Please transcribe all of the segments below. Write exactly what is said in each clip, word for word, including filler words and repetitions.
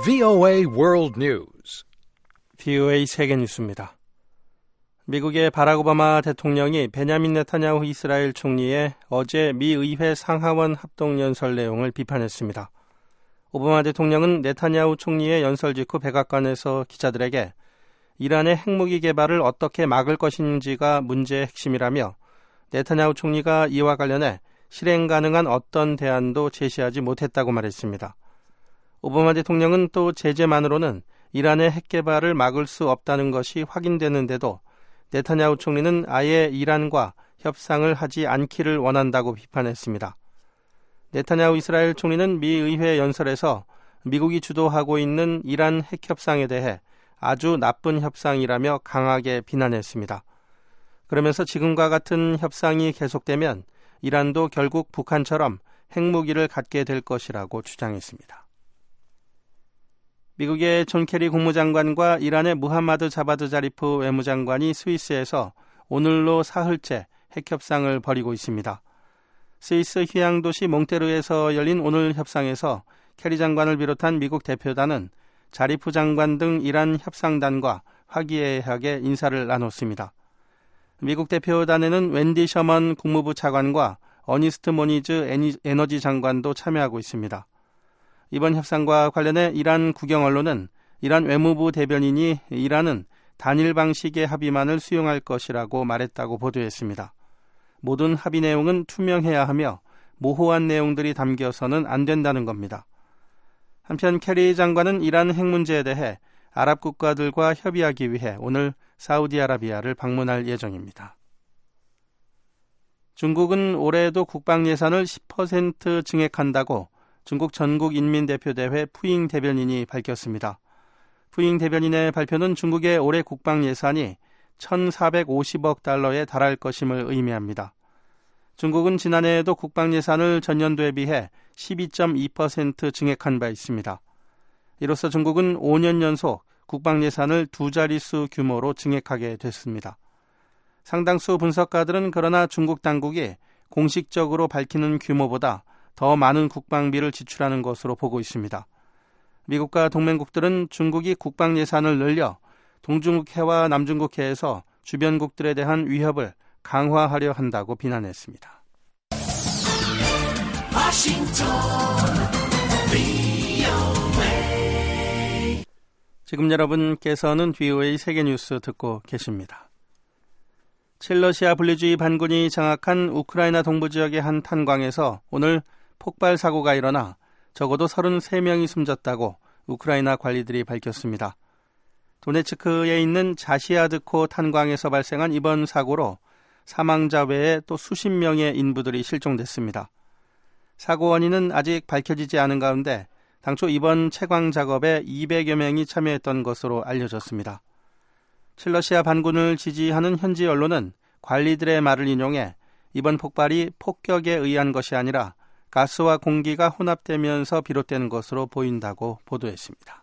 브이오에이 World News. 브이오에이 세계 뉴스입니다. 미국의 바락 오바마 대통령이 베냐민 네타냐후 이스라엘 총리의 어제 미 의회 상하원 합동연설 내용을 비판했습니다. 오바마 대통령은 네타냐후 총리의 연설 직후 백악관에서 기자들에게 이란의 핵무기 개발을 어떻게 막을 것인지가 문제의 핵심이라며 네타냐후 총리가 이와 관련해 실행 가능한 어떤 대안도 제시하지 못했다고 말했습니다. 오바마 대통령은 또 제재만으로는 이란의 핵 개발을 막을 수 없다는 것이 확인되는데도 네타냐후 총리는 아예 이란과 협상을 하지 않기를 원한다고 비판했습니다. 네타냐후 이스라엘 총리는 미 의회 연설에서 미국이 주도하고 있는 이란 핵 협상에 대해 아주 나쁜 협상이라며 강하게 비난했습니다. 그러면서 지금과 같은 협상이 계속되면 이란도 결국 북한처럼 핵무기를 갖게 될 것이라고 주장했습니다. 미국의 존 케리 국무장관과 이란의 무함마드 자바드 자리프 외무장관이 스위스에서 오늘로 사흘째 핵협상을 벌이고 있습니다. 스위스 휴양도시 몽테르에서 열린 오늘 협상에서 케리 장관을 비롯한 미국 대표단은 자리프 장관 등 이란 협상단과 화기애애하게 인사를 나눴습니다. 미국 대표단에는 웬디 셔먼 국무부 차관과 어니스트 모니즈 에너지 장관도 참여하고 있습니다. 이번 협상과 관련해 이란 국영 언론은 이란 외무부 대변인이 이란은 단일 방식의 합의만을 수용할 것이라고 말했다고 보도했습니다. 모든 합의 내용은 투명해야 하며 모호한 내용들이 담겨서는 안 된다는 겁니다. 한편 케리 장관은 이란 핵 문제에 대해 아랍 국가들과 협의하기 위해 오늘 사우디아라비아를 방문할 예정입니다. 중국은 올해에도 국방 예산을 십 퍼센트 증액한다고 중국 전국인민대표대회 푸잉 대변인이 밝혔습니다. 푸잉 대변인의 발표는 중국의 올해 국방 예산이 천사백오십억 달러에 달할 것임을 의미합니다. 중국은 지난해에도 국방 예산을 전년도에 비해 십이 점 이 퍼센트 증액한 바 있습니다. 이로써 중국은 오 년 연속 국방 예산을 두 자릿수 규모로 증액하게 됐습니다. 상당수 분석가들은 그러나 중국 당국이 공식적으로 밝히는 규모보다 더 많은 국방비를 지출하는 것으로 보고 있습니다. 미국과 동맹국들은 중국이 국방 예산을 늘려 동중국해와 남중국해에서 주변국들에 대한 위협을 강화하려 한다고 비난했습니다. 워싱턴 브이오에이. 지금 여러분께서는 브이오에이 세계뉴스 듣고 계십니다. 칠러시아 분리주의 반군이 장악한 우크라이나 동부 지역의 한 탄광에서 오늘 폭발 사고가 일어나 적어도 서른세 명이 숨졌다고 우크라이나 관리들이 밝혔습니다. 도네츠크에 있는 자시아드코 탄광에서 발생한 이번 사고로 사망자 외에 또 수십 명의 인부들이 실종됐습니다. 사고 원인은 아직 밝혀지지 않은 가운데 당초 이번 채광 작업에 이백여 명이 참여했던 것으로 알려졌습니다. 칠러시아 반군을 지지하는 현지 언론은 관리들의 말을 인용해 이번 폭발이 폭격에 의한 것이 아니라 가스와 공기가 혼합되면서 비롯된 것으로 보인다고 보도했습니다.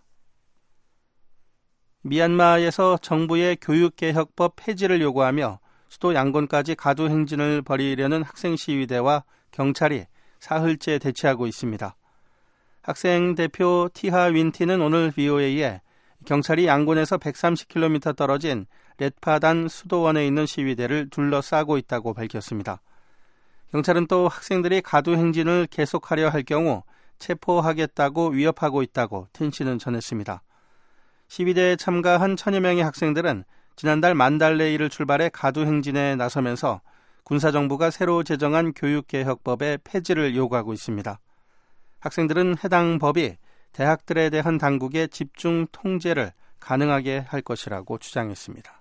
미얀마에서 정부의 교육개혁법 폐지를 요구하며 수도 양곤까지 가두 행진을 벌이려는 학생 시위대와 경찰이 사흘째 대치하고 있습니다. 학생 대표 티하 윈티는 오늘 브이오에이에 경찰이 양곤에서 백삼십 킬로미터 떨어진 렛파단 수도원에 있는 시위대를 둘러싸고 있다고 밝혔습니다. 경찰은 또 학생들이 가두 행진을 계속하려 할 경우 체포하겠다고 위협하고 있다고 틴시는 전했습니다. 시위대에 참가한 천여 명의 학생들은 지난달 만달레이를 출발해 가두 행진에 나서면서 군사정부가 새로 제정한 교육개혁법의 폐지를 요구하고 있습니다. 학생들은 해당 법이 대학들에 대한 당국의 집중 통제를 가능하게 할 것이라고 주장했습니다.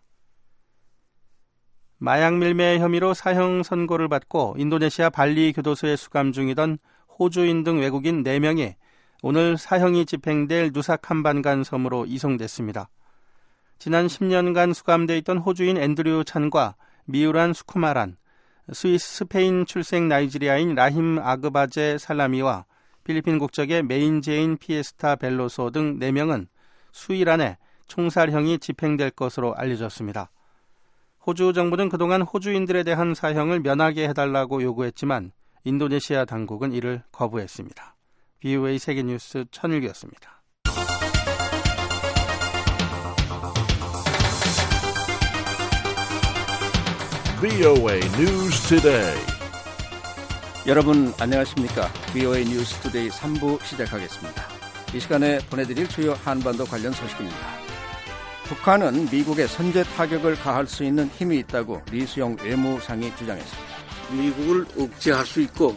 마약 밀매 혐의로 사형 선고를 받고 인도네시아 발리 교도소에 수감 중이던 호주인 등 외국인 네 명이 오늘 사형이 집행될 누사캄반간 섬으로 이송됐습니다. 지난 십 년간 수감돼 있던 호주인 앤드류 찬과 미우란 수쿠마란, 스위스 스페인 출생 나이지리아인 라힘 아그바제 살라미와 필리핀 국적의 메인제인 피에스타 벨로소 등 네 명은 수일 안에 총살형이 집행될 것으로 알려졌습니다. 호주 정부는 그동안 호주인들에 대한 사형을 면하게 해달라고 요구했지만 인도네시아 당국은 이를 거부했습니다. 브이오에이 세계뉴스 천일규였습니다. 브이오에이 News Today. 여러분 안녕하십니까? 브이오에이 뉴스 투데이 삼 부 시작하겠습니다. 이 시간에 보내드릴 주요 한반도 관련 소식입니다. 북한은 미국의 선제 타격을 가할 수 있는 힘이 있다고 리수영 외무상이 주장했습니다. 미국을 억제할 수 있고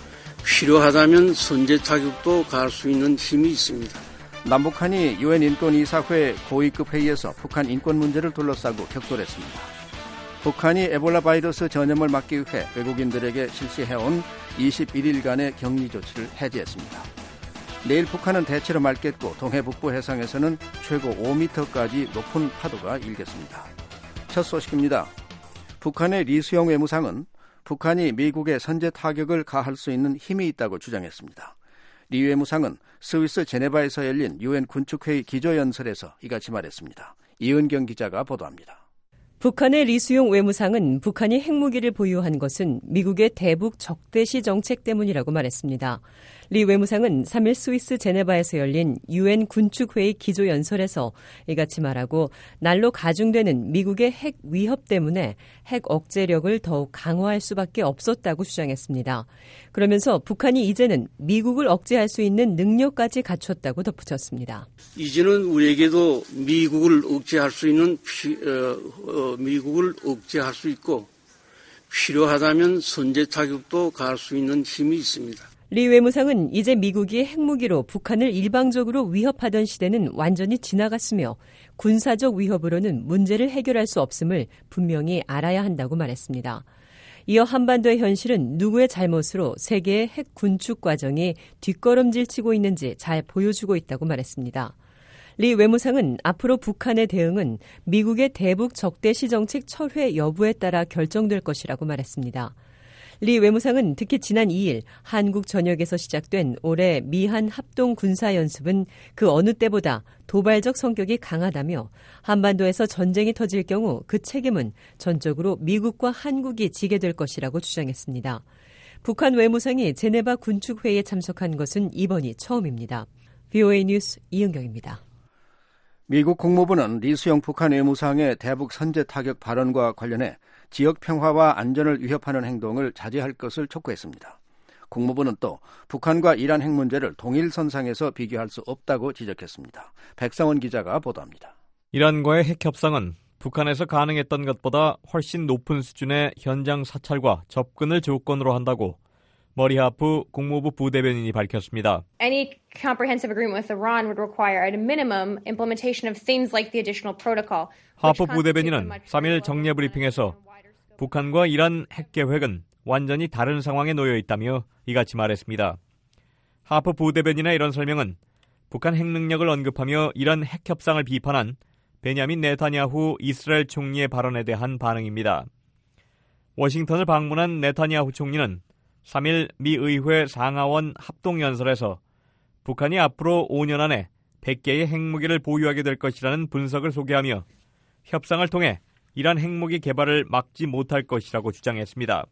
필요하다면 선제 타격도 가할 수 있는 힘이 있습니다. 남북한이 유엔 인권이사회 고위급 회의에서 북한 인권 문제를 둘러싸고 격돌했습니다. 북한이 에볼라 바이러스 전염을 막기 위해 외국인들에게 실시해온 이십일 일간의 격리 조치를 해제했습니다. 내일 북한은 대체로 맑겠고 동해 북부 해상에서는 최고 오 미터까지 높은 파도가 일겠습니다. 첫 소식입니다. 북한의 리수영 외무상은 북한이 미국의 선제 타격을 가할 수 있는 힘이 있다고 주장했습니다. 리 외무상은 스위스 제네바에서 열린 유엔 군축회의 기조연설에서 이같이 말했습니다. 이은경 기자가 보도합니다. 북한의 리수용 외무상은 북한이 핵무기를 보유한 것은 미국의 대북 적대시 정책 때문이라고 말했습니다. 리 외무상은 삼 일 스위스 제네바에서 열린 유엔 군축회의 기조연설에서 이같이 말하고 날로 가중되는 미국의 핵 위협 때문에 핵 억제력을 더욱 강화할 수밖에 없었다고 주장했습니다. 그러면서 북한이 이제는 미국을 억제할 수 있는 능력까지 갖췄다고 덧붙였습니다. 이제는 우리에게도 미국을 억제할 수 있는 피, 어, 어, 미국을 억제할 수 있고 필요하다면 선제 타격도 가할 수 있는 힘이 있습니다. 리 외무상은 이제 미국이 핵무기로 북한을 일방적으로 위협하던 시대는 완전히 지나갔으며 군사적 위협으로는 문제를 해결할 수 없음을 분명히 알아야 한다고 말했습니다. 이어 한반도의 현실은 누구의 잘못으로 세계의 핵 군축 과정이 뒷걸음질 치고 있는지 잘 보여주고 있다고 말했습니다. 리 외무상은 앞으로 북한의 대응은 미국의 대북 적대시 정책 철회 여부에 따라 결정될 것이라고 말했습니다. 리 외무상은 특히 지난 이 일 한국 전역에서 시작된 올해 미한 합동 군사연습은 그 어느 때보다 도발적 성격이 강하다며 한반도에서 전쟁이 터질 경우 그 책임은 전적으로 미국과 한국이 지게 될 것이라고 주장했습니다. 북한 외무상이 제네바 군축회의에 참석한 것은 이번이 처음입니다. 브이오에이 뉴스 이은경입니다. 미국 국무부는 리수영 북한 외무상의 대북 선제 타격 발언과 관련해 지역 평화와 안전을 위협하는 행동을 자제할 것을 촉구했습니다. 국무부는 또 북한과 이란 핵 문제를 동일선상에서 비교할 수 없다고 지적했습니다. 백상원 기자가 보도합니다. 이란과의 핵 협상은 북한에서 가능했던 것보다 훨씬 높은 수준의 현장 사찰과 접근을 조건으로 한다고 머리 하프 국무부 부대변인이 밝혔습니다. Any comprehensive agreement with Iran would require at a minimum implementation of things like the additional protocol. 하프 부대변인은 삼 일 정례 브리핑에서 북한과 이란 핵 계획은 완전히 다른 상황에 놓여 있다며 이같이 말했습니다. 하프 부대변인의 이런 설명은 북한 핵 능력을 언급하며 이란 핵 협상을 비판한 베냐민 네타냐후 이스라엘 총리의 발언에 대한 반응입니다. 워싱턴을 방문한 네타냐후 총리는 삼 일 미 의회 상하원 합동연설에서 북한이 앞으로 오 년 안에 백 개의 핵무기를 보유하게 될 것이라는 분석을 소개하며 협상을 통해 이란 핵무기 개발을 막지 못할 것이라고 주장했습니다.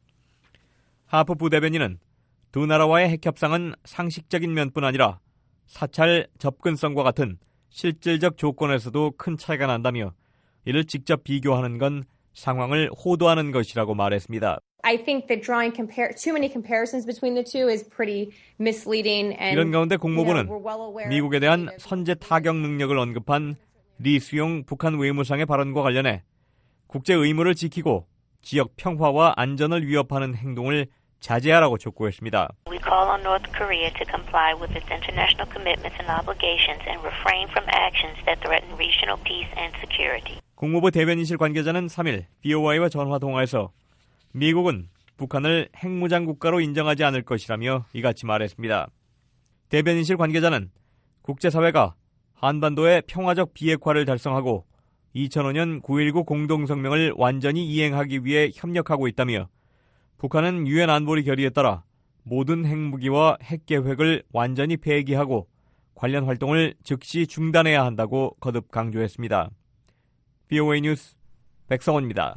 하프 부대변인은 두 나라와의 핵 협상은 상식적인 면뿐 아니라 사찰 접근성과 같은 실질적 조건에서도 큰 차이가 난다며 이를 직접 비교하는 건 상황을 호도하는 것이라고 말했습니다. I think that drawing compare, too many comparisons between the two is pretty misleading. And, 이런 가운데 국무부는 you know, we're well aware 미국에 대한 선제 타격 능력을 언급한 리수용 북한 외무상의 발언과 관련해 국제 의무를 지키고 지역 평화와 안전을 위협하는 행동을 자제하라고 촉구했습니다. We call on North Korea to comply with its international commitments and obligations and refrain from actions that threaten regional peace and security. 국무부 대변인실 관계자는 삼 일 브이오아이와 전화 통화에서 미국은 북한을 핵무장 국가로 인정하지 않을 것이라며 이같이 말했습니다. 대변인실 관계자는 국제사회가 한반도의 평화적 비핵화를 달성하고 이천오 년 구일구 공동성명을 완전히 이행하기 위해 협력하고 있다며 북한은 유엔 안보리 결의에 따라 모든 핵무기와 핵계획을 완전히 폐기하고 관련 활동을 즉시 중단해야 한다고 거듭 강조했습니다. 브이오에이 뉴스 백성원입니다.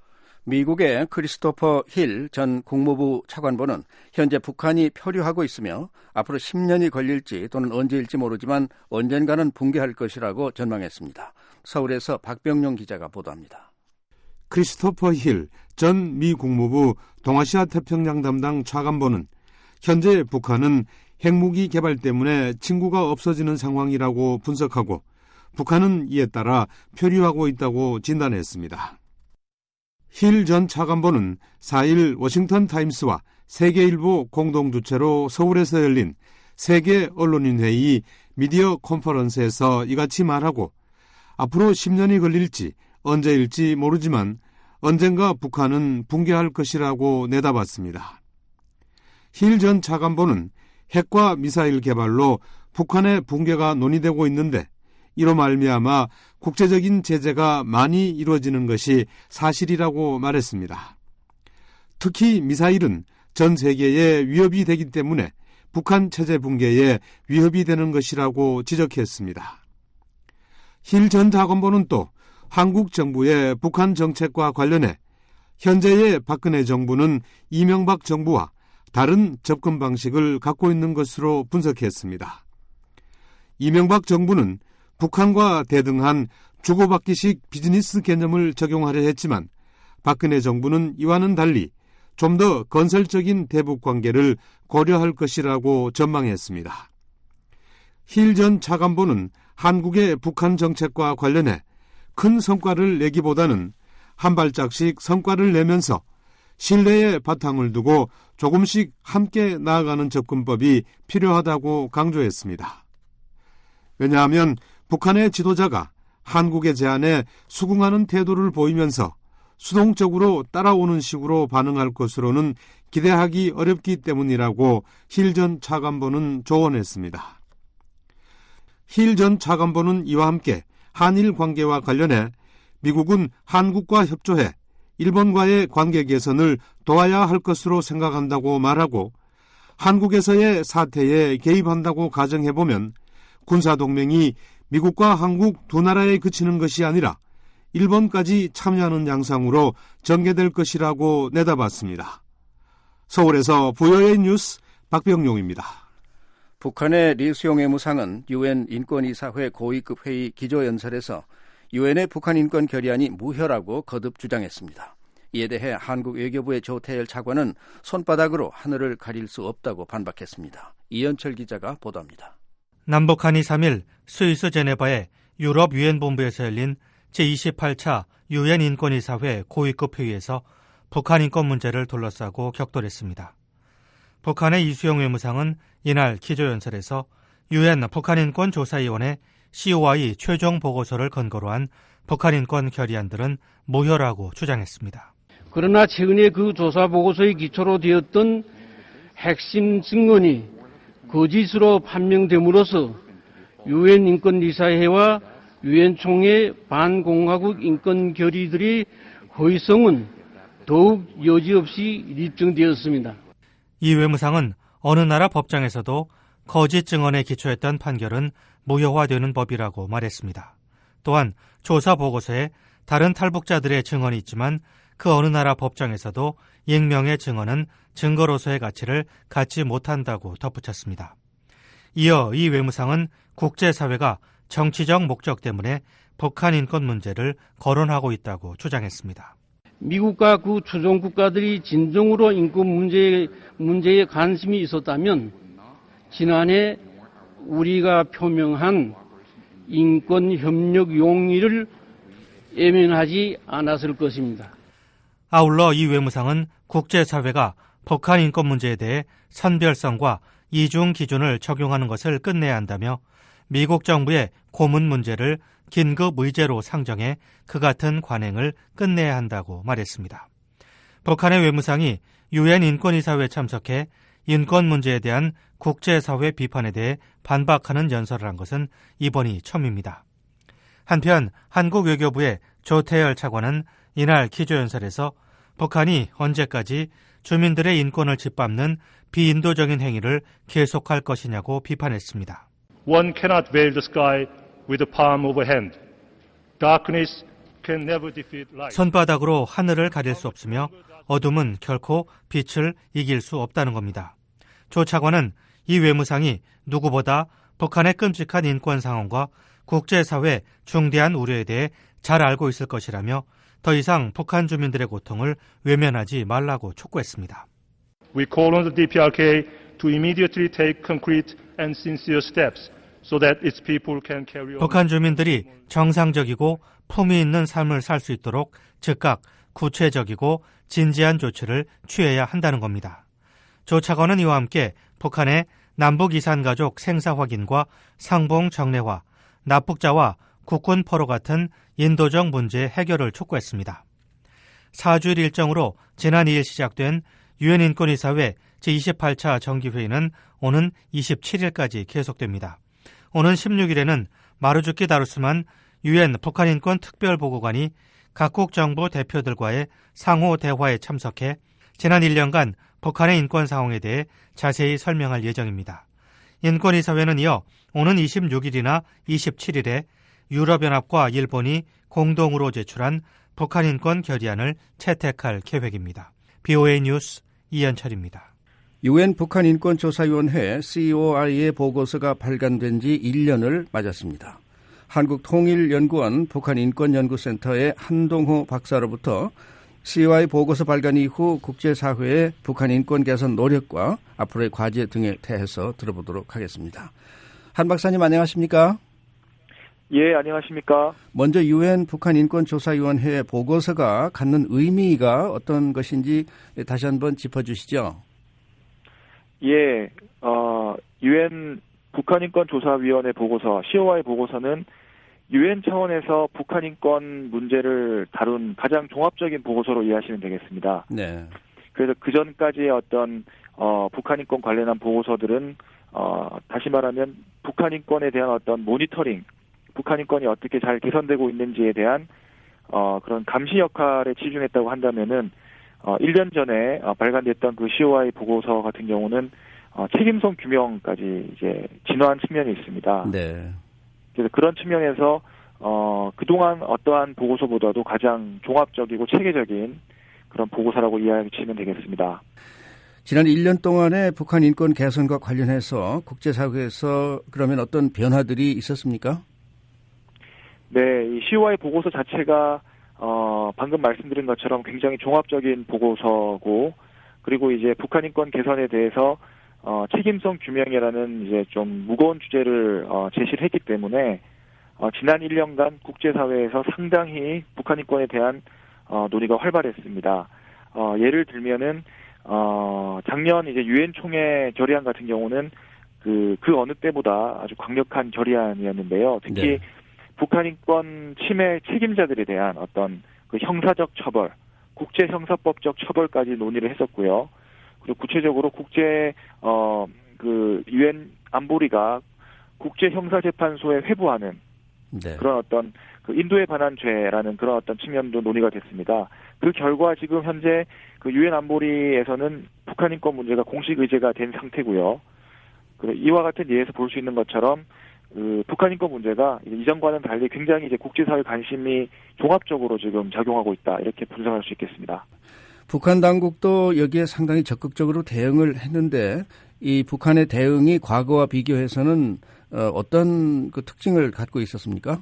미국의 크리스토퍼 힐 전 국무부 차관보는 현재 북한이 표류하고 있으며 앞으로 십 년이 걸릴지 또는 언제일지 모르지만 언젠가는 붕괴할 것이라고 전망했습니다. 서울에서 박병용 기자가 보도합니다. 크리스토퍼 힐 전 미 국무부 동아시아 태평양 담당 차관보는 현재 북한은 핵무기 개발 때문에 친구가 없어지는 상황이라고 분석하고 북한은 이에 따라 표류하고 있다고 진단했습니다. 힐 전 차관보는 사 일 워싱턴 타임스와 세계일보 공동주최로 서울에서 열린 세계 언론인회의 미디어 컨퍼런스에서 이같이 말하고 앞으로 십 년이 걸릴지 언제일지 모르지만 언젠가 북한은 붕괴할 것이라고 내다봤습니다. 힐 전 차관보는 핵과 미사일 개발로 북한의 붕괴가 논의되고 있는데 이로 말미암아 국제적인 제재가 많이 이루어지는 것이 사실이라고 말했습니다. 특히 미사일은 전 세계에 위협이 되기 때문에 북한 체제 붕괴에 위협이 되는 것이라고 지적했습니다. 힐 전 차관보는 또 한국 정부의 북한 정책과 관련해 현재의 박근혜 정부는 이명박 정부와 다른 접근 방식을 갖고 있는 것으로 분석했습니다. 이명박 정부는 북한과 대등한 주고받기식 비즈니스 개념을 적용하려 했지만 박근혜 정부는 이와는 달리 좀 더 건설적인 대북 관계를 고려할 것이라고 전망했습니다. 힐 전 차관보는 한국의 북한 정책과 관련해 큰 성과를 내기보다는 한 발짝씩 성과를 내면서 신뢰의 바탕을 두고 조금씩 함께 나아가는 접근법이 필요하다고 강조했습니다. 왜냐하면 북한의 지도자가 한국의 제안에 수긍하는 태도를 보이면서 수동적으로 따라오는 식으로 반응할 것으로는 기대하기 어렵기 때문이라고 힐 전 차관보는 조언했습니다. 힐 전 차관보는 이와 함께 한일 관계와 관련해 미국은 한국과 협조해 일본과의 관계 개선을 도와야 할 것으로 생각한다고 말하고 한국에서의 사태에 개입한다고 가정해보면 군사동맹이 미국과 한국 두 나라에 그치는 것이 아니라 일본까지 참여하는 양상으로 전개될 것이라고 내다봤습니다. 서울에서 브이오에이 뉴스 박병용입니다. 북한의 리수용 외무상은 유엔 인권이사회 고위급 회의 기조연설에서 유엔의 북한 인권 결의안이 무효라고 거듭 주장했습니다. 이에 대해 한국 외교부의 조태열 차관은 손바닥으로 하늘을 가릴 수 없다고 반박했습니다. 이현철 기자가 보도합니다. 남북한이 삼 일 스위스 제네바의 유럽 유엔 본부에서 열린 제이십팔 차 유엔 인권이사회 고위급 회의에서 북한 인권 문제를 둘러싸고 격돌했습니다. 북한의 이수영 외무상은 이날 기조연설에서 유엔 북한인권조사위원회 씨오아이 최종 보고서를 근거로 한 북한인권 결의안들은 무효라고 주장했습니다. 그러나 최근에 그 조사 보고서의 기초로 되었던 핵심 증언이 거짓으로 판명됨으로써 유엔 인권이사회와 유엔 총회 반공화국 인권 결의들의 허위성은 더욱 여지없이 입증되었습니다. 이 외무상은 어느 나라 법정에서도 거짓 증언에 기초했던 판결은 무효화되는 법이라고 말했습니다. 또한 조사 보고서에 다른 탈북자들의 증언이 있지만 그 어느 나라 법정에서도 익명의 증언은 증거로서의 가치를 갖지 못한다고 덧붙였습니다. 이어 이 외무상은 국제사회가 정치적 목적 때문에 북한 인권 문제를 거론하고 있다고 주장했습니다. 미국과 그 주종 국가들이 진정으로 인권 문제에, 문제에 관심이 있었다면 지난해 우리가 표명한 인권 협력 용의를 외면하지 않았을 것입니다. 아울러 이 외무상은 국제사회가 북한 인권 문제에 대해 선별성과 이중 기준을 적용하는 것을 끝내야 한다며 미국 정부의 고문 문제를 긴급 의제로 상정해 그 같은 관행을 끝내야 한다고 말했습니다. 북한의 외무상이 유엔 인권이사회에 참석해 인권 문제에 대한 국제사회 비판에 대해 반박하는 연설을 한 것은 이번이 처음입니다. 한편 한국 외교부의 조태열 차관은 이날 기조연설에서 북한이 언제까지 주민들의 인권을 짓밟는 비인도적인 행위를 계속할 것이냐고 비판했습니다. One cannot veil the sky with the palm of a hand. Darkness can never defeat light. 손바닥으로 하늘을 가릴 수 없으며 어둠은 결코 빛을 이길 수 없다는 겁니다. 조 차관은 이 외무상이 누구보다 북한의 끔찍한 인권 상황과 국제사회 중대한 우려에 대해 잘 알고 있을 것이라며 더 이상 북한 주민들의 고통을 외면하지 말라고 촉구했습니다. We call on the 디피아르케이 to immediately take concrete and sincere steps so that its people can carry on. 북한 주민들이 정상적이고 품위 있는 삶을 살 수 있도록 즉각 구체적이고 진지한 조치를 취해야 한다는 겁니다. 조 차관은 이와 함께 북한의 남북 이산가족 생사 확인과 상봉 정례화, 납북자와 국군 포로 같은 인도적 문제 해결을 촉구했습니다. 사 주일 일정으로 지난 이 일 시작된 유엔 인권이사회 제이십팔 차 정기회의는 오는 이십칠 일까지 계속됩니다. 오는 십육 일에는 마루주키 다루스만 유엔 북한인권 특별보고관이 각국 정부 대표들과의 상호 대화에 참석해 지난 일 년간 북한의 인권 상황에 대해 자세히 설명할 예정입니다. 인권이사회는 이어 오는 이십육 일이나 이십칠 일에 유럽연합과 일본이 공동으로 제출한 북한 인권 결의안을 채택할 계획입니다. 비오에이 뉴스 이현철입니다. 유엔 북한인권조사위원회 씨오아이의 보고서가 발간된 지 일 년을 맞았습니다. 한국통일연구원 북한인권연구센터의 한동호 박사로부터 씨오아이 보고서 발간 이후 국제사회의 북한 인권 개선 노력과 앞으로의 과제 등에 대해서 들어보도록 하겠습니다. 한 박사님 안녕하십니까? 예, 안녕하십니까? 먼저 유엔 북한인권조사위원회 보고서가 갖는 의미가 어떤 것인지 다시 한번 짚어주시죠. 예, 어, 유엔 북한인권조사위원회 보고서, 씨오아이 보고서는 유엔 차원에서 북한인권 문제를 다룬 가장 종합적인 보고서로 이해하시면 되겠습니다. 네. 그래서 그 전까지의 어떤 어, 북한인권 관련한 보고서들은 어, 다시 말하면 북한인권에 대한 어떤 모니터링, 북한인권이 어떻게 잘 개선되고 있는지에 대한 어, 그런 감시 역할에 치중했다고 한다면은 어, 일 년 전에 어, 발간됐던 그 씨오아이 보고서 같은 경우는 어, 책임성 규명까지 이제 진화한 측면이 있습니다. 네. 그래서 그런 측면에서 어, 그동안 어떠한 보고서보다도 가장 종합적이고 체계적인 그런 보고서라고 이해하시면 되겠습니다. 지난 일 년 동안의 북한 인권 개선과 관련해서 국제사회에서 그러면 어떤 변화들이 있었습니까? 네, 이 씨오아이 보고서 자체가 어, 방금 말씀드린 것처럼 굉장히 종합적인 보고서고, 그리고 이제 북한 인권 개선에 대해서 어, 책임성 규명이라는 이제 좀 무거운 주제를 어, 제시를 했기 때문에 어, 지난 일 년간 국제사회에서 상당히 북한 인권에 대한 어, 논의가 활발했습니다. 어, 예를 들면은 어, 작년 이제 유엔 총회 결의안 같은 경우는 그, 그 어느 때보다 아주 강력한 결의안이었는데요. 특히 네. 북한 인권 침해 책임자들에 대한 어떤 그 형사적 처벌, 국제 형사법적 처벌까지 논의를 했었고요. 그리고 구체적으로 국제 어 그 유엔 안보리가 국제 형사재판소에 회부하는 네. 그런 어떤 그 인도에 관한 죄라는 그런 어떤 측면도 논의가 됐습니다. 그 결과 지금 현재 그 유엔 안보리에서는 북한 인권 문제가 공식 의제가 된 상태고요. 그리고 이와 같은 예에서 볼 수 있는 것처럼 그 북한 인권 문제가 이전과는 달리 굉장히 이제 국제사회 관심이 종합적으로 지금 작용하고 있다, 이렇게 분석할 수 있겠습니다. 북한 당국도 여기에 상당히 적극적으로 대응을 했는데 이 북한의 대응이 과거와 비교해서는 어떤 그 특징을 갖고 있었습니까?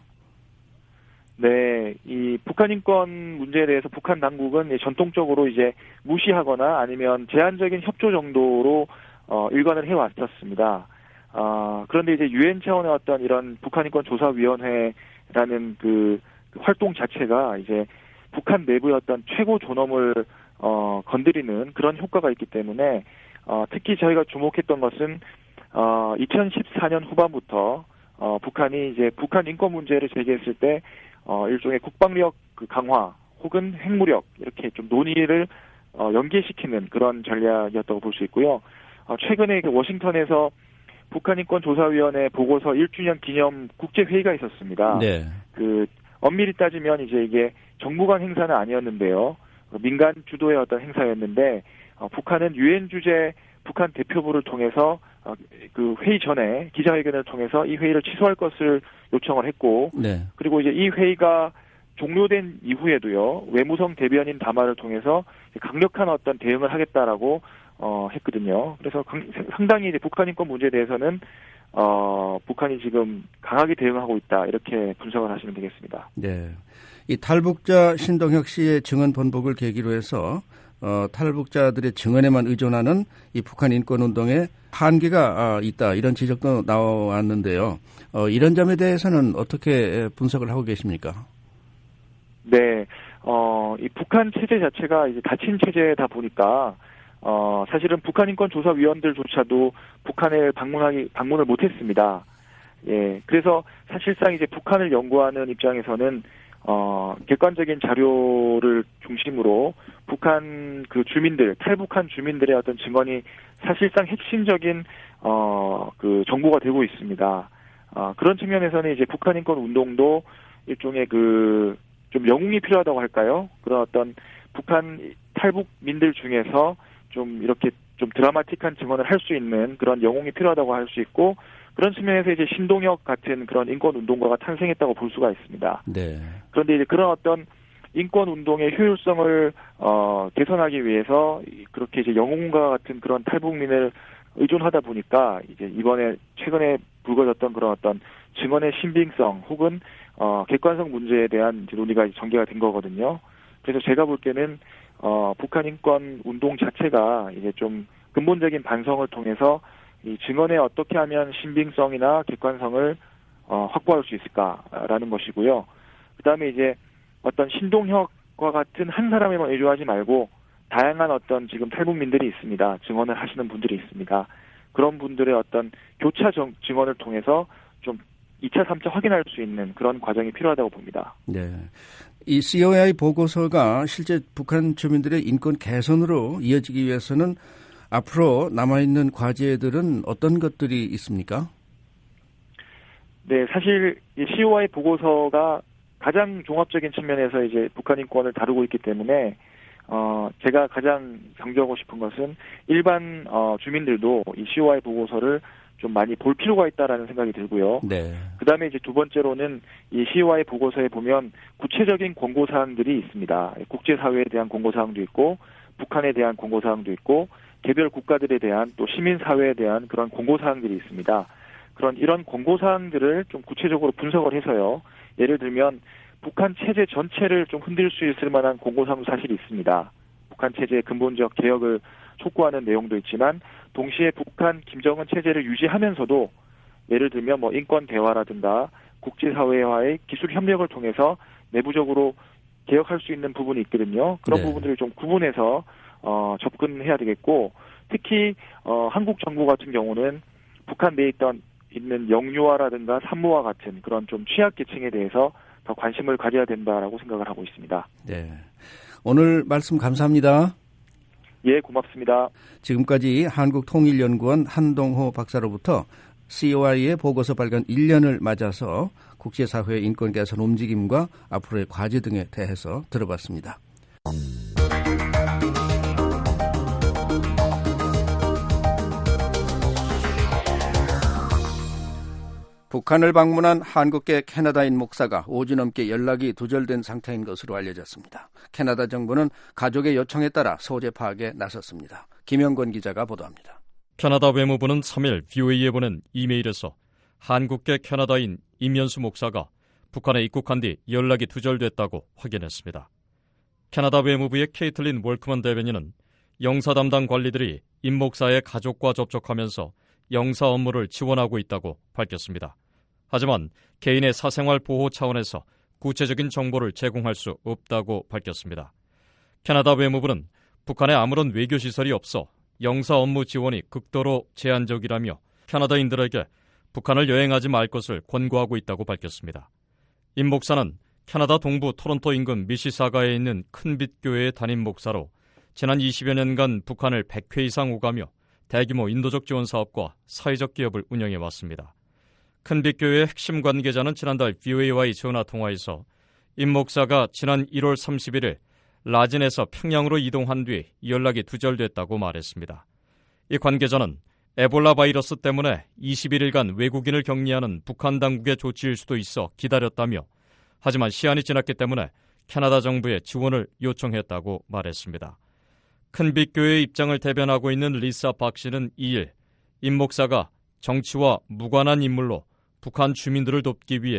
네, 이 북한 인권 문제에 대해서 북한 당국은 전통적으로 이제 무시하거나 아니면 제한적인 협조 정도로 어, 일관을 해왔었습니다. 어, 그런데 이제 유엔 차원의 어떤 이런 북한인권 조사위원회라는 그, 그 활동 자체가 이제 북한 내부의 어떤 최고 존엄을 어, 건드리는 그런 효과가 있기 때문에 어, 특히 저희가 주목했던 것은 어, 이천십사 년 후반부터 어, 북한이 이제 북한 인권 문제를 제기했을 때 어, 일종의 국방력 그 강화 혹은 핵무력 이렇게 좀 논의를 어, 연계시키는 그런 전략이었다고 볼 수 있고요. 어, 최근에 그 워싱턴에서 북한인권조사위원회 보고서 일 주년 기념 국제회의가 있었습니다. 네. 그, 엄밀히 따지면 이제 이게 정부 간 행사는 아니었는데요. 민간 주도의 어떤 행사였는데, 어, 북한은 유엔 주재 북한 대표부를 통해서, 어, 그 회의 전에 기자회견을 통해서 이 회의를 취소할 것을 요청을 했고, 네. 그리고 이제 이 회의가 종료된 이후에도요, 외무성 대변인 담화를 통해서 강력한 어떤 대응을 하겠다라고 어, 했거든요. 그래서 상당히 이제 북한 인권 문제에 대해서는, 어, 북한이 지금 강하게 대응하고 있다, 이렇게 분석을 하시면 되겠습니다. 네. 이 탈북자 신동혁 씨의 증언 번복을 계기로 해서 어, 탈북자들의 증언에만 의존하는 이 북한 인권운동에 한계가 있다 이런 지적도 나왔는데요. 어, 이런 점에 대해서는 어떻게 분석을 하고 계십니까? 네, 어, 이 북한 체제 자체가 이제 닫힌 체제다 보니까 어, 사실은 북한 인권조사위원들조차도 북한에 방문하기 방문을 못했습니다. 예, 그래서 사실상 이제 북한을 연구하는 입장에서는 어, 객관적인 자료를 중심으로 북한 그 주민들, 탈북한 주민들의 어떤 증언이 사실상 핵심적인, 어, 그 정보가 되고 있습니다. 어, 그런 측면에서는 이제 북한 인권 운동도 일종의 그, 좀 영웅이 필요하다고 할까요? 그런 어떤 북한 탈북민들 중에서 좀 이렇게 좀 드라마틱한 증언을 할 수 있는 그런 영웅이 필요하다고 할 수 있고, 그런 측면에서 이제 신동혁 같은 그런 인권 운동가가 탄생했다고 볼 수가 있습니다. 네. 그런데 이제 그런 어떤 인권 운동의 효율성을 어, 개선하기 위해서 그렇게 이제 영웅과 같은 그런 탈북민을 의존하다 보니까 이제 이번에 최근에 불거졌던 그런 어떤 증언의 신빙성 혹은 어, 객관성 문제에 대한 이제 논의가 전개가 된 거거든요. 그래서 제가 볼 때는 어, 북한 인권 운동 자체가 이제 좀 근본적인 반성을 통해서 이 증언에 어떻게 하면 신빙성이나 객관성을 어, 확보할 수 있을까라는 것이고요. 그 다음에 이제 어떤 신동혁과 같은 한 사람에만 의존하지 말고 다양한 어떤 지금 탈북민들이 있습니다. 증언을 하시는 분들이 있습니다. 그런 분들의 어떤 교차 정, 증언을 통해서 좀 이 차, 삼 차 확인할 수 있는 그런 과정이 필요하다고 봅니다. 네. 이 씨오에이 보고서가 실제 북한 주민들의 인권 개선으로 이어지기 위해서는 앞으로 남아있는 과제들은 어떤 것들이 있습니까? 네, 사실 이 씨오에이 보고서가 가장 종합적인 측면에서 이제 북한 인권을 다루고 있기 때문에 어 제가 가장 강조하고 싶은 것은 일반 어 주민들도 이 씨오에이 보고서를 좀 많이 볼 필요가 있다라는 생각이 들고요. 네. 그다음에 이제 두 번째로는 이 씨오에이 보고서에 보면 구체적인 권고 사항들이 있습니다. 국제사회에 대한 권고 사항도 있고 북한에 대한 권고 사항도 있고 개별 국가들에 대한 또 시민사회에 대한 그런 권고사항들이 있습니다. 그런 이런 권고사항들을 좀 구체적으로 분석을 해서요. 예를 들면 북한 체제 전체를 좀 흔들 수 있을 만한 권고사항도 사실 있습니다. 북한 체제의 근본적 개혁을 촉구하는 내용도 있지만 동시에 북한 김정은 체제를 유지하면서도 예를 들면 뭐 인권 대화라든가 국제사회와의 기술 협력을 통해서 내부적으로 개혁할 수 있는 부분이 있거든요. 그런 네. 부분들을 좀 구분해서 어, 접근해야 되겠고, 특히, 어, 한국 정부 같은 경우는 북한 내에 있던, 있는 영유아라든가 산모와 같은 그런 좀 취약계층에 대해서 더 관심을 가져야 된다라고 생각을 하고 있습니다. 네. 오늘 말씀 감사합니다. 예, 고맙습니다. 지금까지 한국통일연구원 한동호 박사로부터 씨오에이의 보고서 발간 일 년을 맞아서 국제사회의 인권 개선 움직임과 앞으로의 과제 등에 대해서 들어봤습니다. 북한을 방문한 한국계 캐나다인 목사가 오 주 넘게 연락이 두절된 상태인 것으로 알려졌습니다. 캐나다 정부는 가족의 요청에 따라 소재 파악에 나섰습니다. 김영권 기자가 보도합니다. 캐나다 외무부는 삼 일 브이오에이에 보낸 이메일에서 한국계 캐나다인 임연수 목사가 북한에 입국한 뒤 연락이 두절됐다고 확인했습니다. 캐나다 외무부의 케이틀린 월크먼 대변인은 영사 담당 관리들이 임 목사의 가족과 접촉하면서 영사 업무를 지원하고 있다고 밝혔습니다. 하지만 개인의 사생활 보호 차원에서 구체적인 정보를 제공할 수 없다고 밝혔습니다. 캐나다 외무부는 북한에 아무런 외교시설이 없어 영사 업무 지원이 극도로 제한적이라며 캐나다인들에게 북한을 여행하지 말 것을 권고하고 있다고 밝혔습니다. 임 목사는 캐나다 동부 토론토 인근 미시사가에 있는 큰빛교회의 담임 목사로 지난 이십여 년간 북한을 백 회 이상 오가며 대규모 인도적 지원 사업과 사회적 기업을 운영해왔습니다. 큰빛교회의 핵심 관계자는 지난달 브이오에이와의 전화 통화에서 임 목사가 지난 일월 삼십일일 라진에서 평양으로 이동한 뒤 연락이 두절됐다고 말했습니다. 이 관계자는 에볼라 바이러스 때문에 이십일일간 외국인을 격리하는 북한 당국의 조치일 수도 있어 기다렸다며 하지만 시한이 지났기 때문에 캐나다 정부에 지원을 요청했다고 말했습니다. 큰빛교회의 입장을 대변하고 있는 리사 박 씨는 이일 임 목사가 정치와 무관한 인물로 북한 주민들을 돕기 위해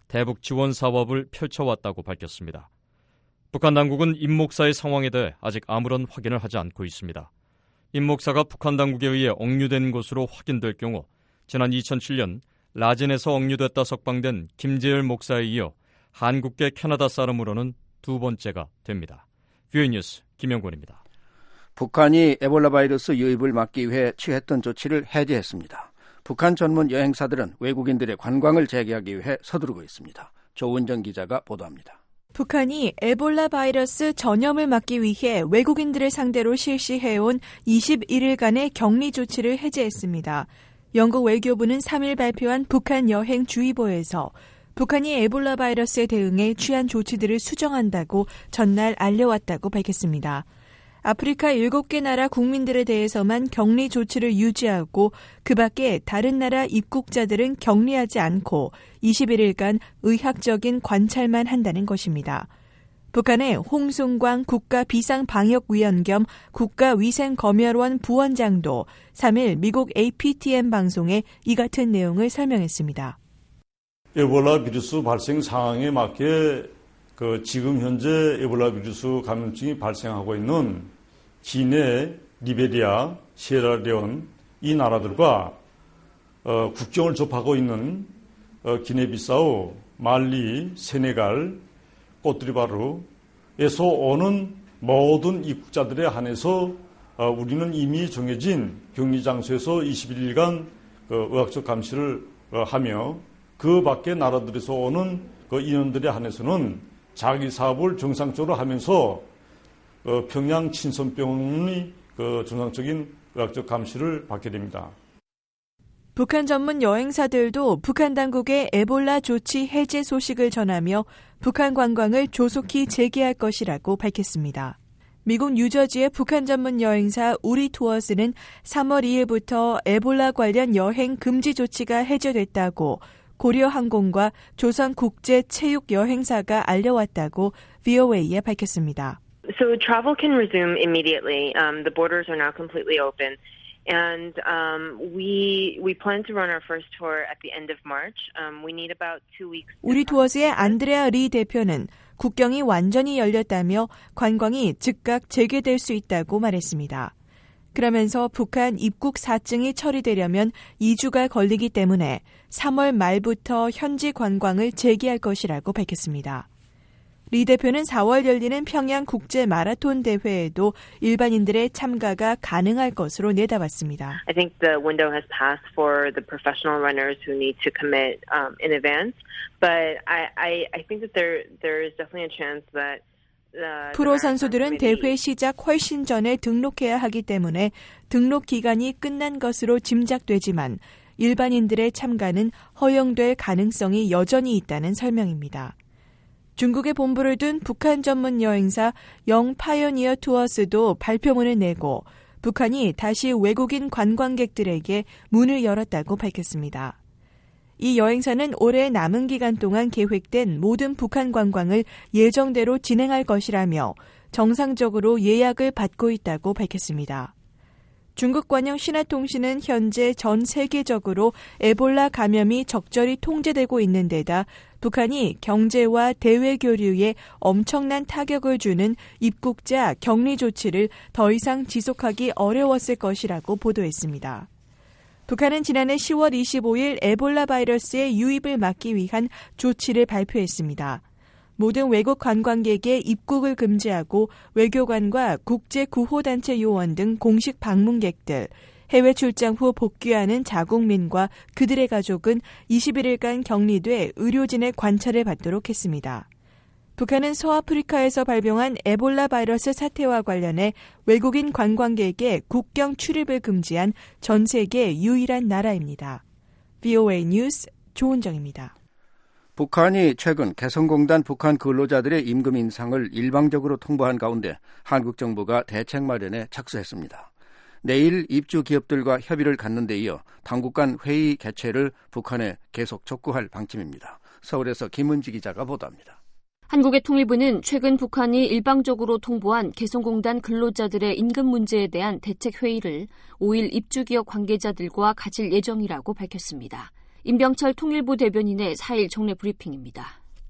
대북 지원 사업을 펼쳐왔다고 밝혔습니다. 북한 당국은 임 목사의 상황에 대해 아직 아무런 확인을 하지 않고 있습니다. 임 목사가 북한 당국에 의해 억류된 것으로 확인될 경우 지난 이천칠 년 라진에서 억류됐다 석방된 김재열 목사에 이어 한국계 캐나다 사람으로는 두 번째가 됩니다. 뷰이 뉴스 김영권입니다. 북한이 에볼라 바이러스 유입을 막기 위해 취했던 조치를 해제했습니다. 북한 전문 여행사들은 외국인들의 관광을 재개하기 위해 서두르고 있습니다. 조은정 기자가 보도합니다. 북한이 에볼라 바이러스 전염을 막기 위해 외국인들을 상대로 실시해온 이십일 일간의 격리 조치를 해제했습니다. 영국 외교부는 삼 일 발표한 북한 여행 주의보에서 북한이 에볼라 바이러스에 대응해 취한 조치들을 수정한다고 전날 알려왔다고 밝혔습니다. 아프리카 일곱 개 나라 국민들에 대해서만 격리 조치를 유지하고 그 밖에 다른 나라 입국자들은 격리하지 않고 이십일 일간 의학적인 관찰만 한다는 것입니다. 북한의 홍순광 국가비상방역위원 겸 국가위생검열원 부원장도 삼 일 미국 에이피티엔 방송에 이 같은 내용을 설명했습니다. 에볼라 비루스 발생 상황에 맞게 그 지금 현재 에볼라 비루스 감염증이 발생하고 있는 기네, 리베리아, 시에라레온 이 나라들과 어, 국경을 접하고 있는 어, 기네비사우, 말리, 세네갈, 꼬트리바르에서 오는 모든 입국자들에 한해서 어, 우리는 이미 정해진 격리 장소에서 이십일 일간 그 의학적 감시를 어, 하며 그 밖의 나라들에서 오는 그 인원들에 한해서는 자기 사업을 정상적으로 하면서 어, 평양 친선병원이 그 정상적인 의학적 감시를 받게 됩니다. 북한 전문 여행사들도 북한 당국의 에볼라 조치 해제 소식을 전하며 북한 관광을 조속히 재개할 것이라고 밝혔습니다. 미국 뉴저지의 북한 전문 여행사 우리투어스는 삼월 이일부터 에볼라 관련 여행 금지 조치가 해제됐다고 고려항공과 조선국제체육여행사가 알려왔다고 브이오에이에 밝혔습니다. So travel can resume immediately. Um, the borders are now completely open. And um, we we plan to run our first tour at the end of March. Um, we need about two weeks. 우리 투어스의 안드레아 리 대표는 국경이 완전히 열렸다며 관광이 즉각 재개될 수 있다고 말했습니다. 그러면서 북한 입국 사증이 처리되려면 이 주가 걸리기 때문에 삼월 말부터 현지 관광을 재개할 것이라고 밝혔습니다. 리 대표는 사월 열리는 평양 국제 마라톤 대회에도 일반인들의 참가가 가능할 것으로 내다봤습니다. I think the window has passed for the professional runners who need to commit um, in advance, but I, I, I think that there there is definitely a chance that 프로 선수들은 대회 시작 훨씬 전에 등록해야 하기 때문에 등록 기간이 끝난 것으로 짐작되지만 일반인들의 참가는 허용될 가능성이 여전히 있다는 설명입니다. 중국에 본부를 둔 북한 전문 여행사 영 파이오니어 투어스도 발표문을 내고 북한이 다시 외국인 관광객들에게 문을 열었다고 밝혔습니다. 이 여행사는 올해 남은 기간 동안 계획된 모든 북한 관광을 예정대로 진행할 것이라며 정상적으로 예약을 받고 있다고 밝혔습니다. 중국 관영 신화통신은 현재 전 세계적으로 에볼라 감염이 적절히 통제되고 있는 데다 북한이 경제와 대외 교류에 엄청난 타격을 주는 입국자 격리 조치를 더 이상 지속하기 어려웠을 것이라고 보도했습니다. 북한은 지난해 시월 이십오일 에볼라 바이러스의 유입을 막기 위한 조치를 발표했습니다. 모든 외국 관광객의 입국을 금지하고 외교관과 국제구호단체 요원 등 공식 방문객들, 해외 출장 후 복귀하는 자국민과 그들의 가족은 이십일 일간 격리돼 의료진의 관찰을 받도록 했습니다. 북한은 서아프리카에서 발병한 에볼라 바이러스 사태와 관련해 외국인 관광객의 국경 출입을 금지한 전 세계 유일한 나라입니다. 브이오에이 뉴스 조은정입니다. 북한이 최근 개성공단 북한 근로자들의 임금 인상을 일방적으로 통보한 가운데 한국 정부가 대책 마련에 착수했습니다. 내일 입주 기업들과 협의를 갖는 데 이어 당국 간 회의 개최를 북한에 계속 촉구할 방침입니다. 서울에서 김은지 기자가 보도합니다. 한국의 통일부는 최근 북한이 일방적으로 통보한 개성공단 근로자들의 임금 문제에 대한 대책 회의를 오일 입주기업 관계자들과 가질 예정이라고 밝혔습니다. 임병철 통일부 대변인의 사 일 정례 브리핑입니다.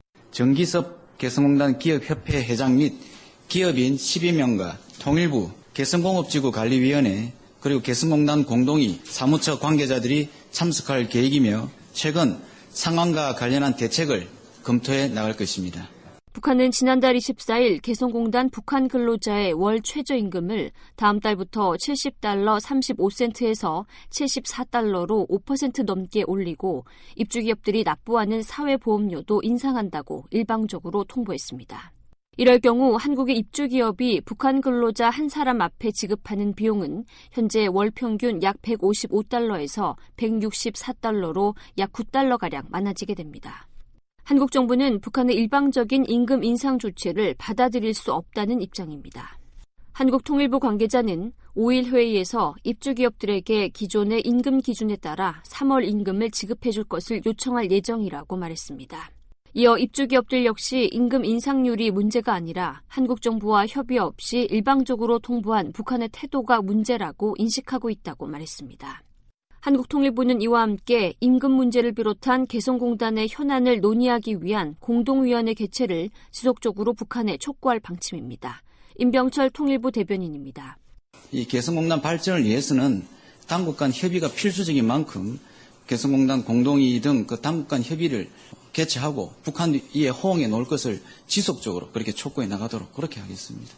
정기섭 개성공단 기업협회 회장 및 기업인 십이 명과 통일부 개성공업지구관리위원회 그리고 개성공단 공동위 사무처 관계자들이 참석할 계획이며 최근 상황과 관련한 대책을 검토해 나갈 것입니다. 북한은 지난달 이십사 일 개성공단 북한 근로자의 월 최저임금을 다음 달부터 칠십 달러 삼십오 센트에서 칠십사 달러로 오 퍼센트 넘게 올리고 입주기업들이 납부하는 사회보험료도 인상한다고 일방적으로 통보했습니다. 이럴 경우 한국의 입주기업이 북한 근로자 한 사람 앞에 지급하는 비용은 현재 월 평균 약 백오십오 달러에서 백육십사 달러로 약 구 달러가량 많아지게 됩니다. 한국 정부는 북한의 일방적인 임금 인상 조치를 받아들일 수 없다는 입장입니다. 한국 통일부 관계자는 오 일 회의에서 입주기업들에게 기존의 임금 기준에 따라 삼월 임금을 지급해 줄 것을 요청할 예정이라고 말했습니다. 이어 입주기업들 역시 임금 인상률이 문제가 아니라 한국 정부와 협의 없이 일방적으로 통보한 북한의 태도가 문제라고 인식하고 있다고 말했습니다. 한국통일부는 이와 함께 임금 문제를 비롯한 개성공단의 현안을 논의하기 위한 공동위원회 개최를 지속적으로 북한에 촉구할 방침입니다. 임병철 통일부 대변인입니다. 이 개성공단 발전을 위해서는 당국 간 협의가 필수적인 만큼 개성공단 공동위 등 그 당국 간 협의를 개최하고 북한 이에 호응해 놓을 것을 지속적으로 그렇게 촉구해 나가도록 그렇게 하겠습니다.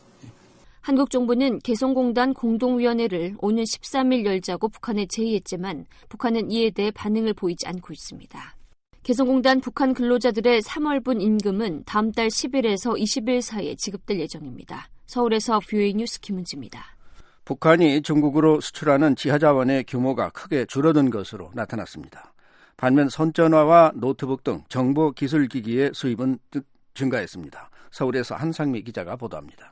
한국 정부는 개성공단 공동위원회를 오는 십삼 일 열자고 북한에 제의했지만 북한은 이에 대해 반응을 보이지 않고 있습니다. 개성공단 북한 근로자들의 삼월분 임금은 다음 달 십 일에서 이십 일 사이에 지급될 예정입니다. 서울에서 뷰에이 뉴스 김은지입니다. 북한이 중국으로 수출하는 지하자원의 규모가 크게 줄어든 것으로 나타났습니다. 반면 선전화와 노트북 등 정보기술기기의 수입은 증가했습니다. 서울에서 한상미 기자가 보도합니다.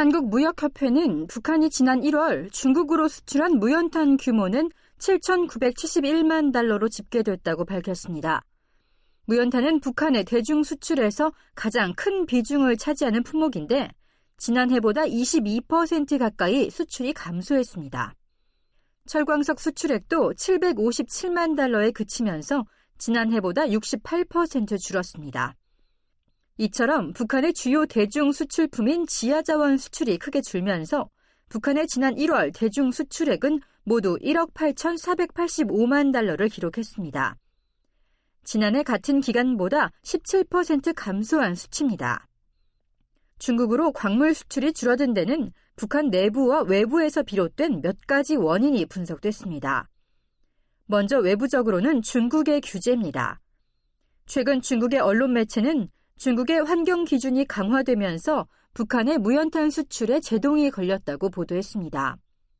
한국무역협회는 북한이 지난 일월 중국으로 수출한 무연탄 규모는 칠천구백칠십일만 달러로 집계됐다고 밝혔습니다. 무연탄은 북한의 대중 수출에서 가장 큰 비중을 차지하는 품목인데 지난해보다 이십이 퍼센트 가까이 수출이 감소했습니다. 철광석 수출액도 칠백오십칠만 달러에 그치면서 지난해보다 육십팔 퍼센트 줄었습니다. 이처럼 북한의 주요 대중 수출품인 지하자원 수출이 크게 줄면서 북한의 지난 일월 대중 수출액은 모두 일억 팔천사백팔십오만 달러를 기록했습니다. 지난해 같은 기간보다 십칠 퍼센트 감소한 수치입니다. 중국으로 광물 수출이 줄어든 데는 북한 내부와 외부에서 비롯된 몇 가지 원인이 분석됐습니다. 먼저 외부적으로는 중국의 규제입니다. 최근 중국의 언론 매체는 중국의 환경 기준이 강화되면서 북한의 무연탄 수출에 제동이 걸렸다고 보도했습니다.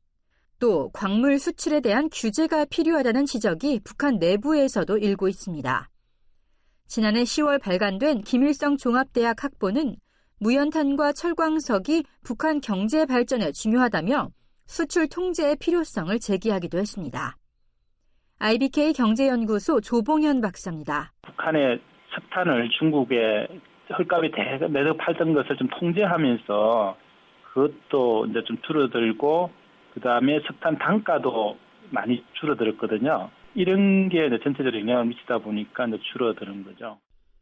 또 광물 수출에 대한 규제가 필요하다는 지적이 북한 내부에서도 일고 있습니다. 지난해 시월 발간된 김일성 종합대학 학보는 무연탄과 철광석이 북한 경제 발전에 중요하다며 수출 통제의 필요성을 제기하기도 했습니다. 아이비케이 경제연구소 조봉현 박사입니다. 북한의 석탄을 중국에 헐값에 매듭하던 것을 좀 통제하면서 그것도 이제 좀 줄어들고 그 다음에 석탄 단가도 많이 줄어들었거든요. 이런 게 전체적으로 영향을 미치다 보니까 이제 줄어드는 거죠.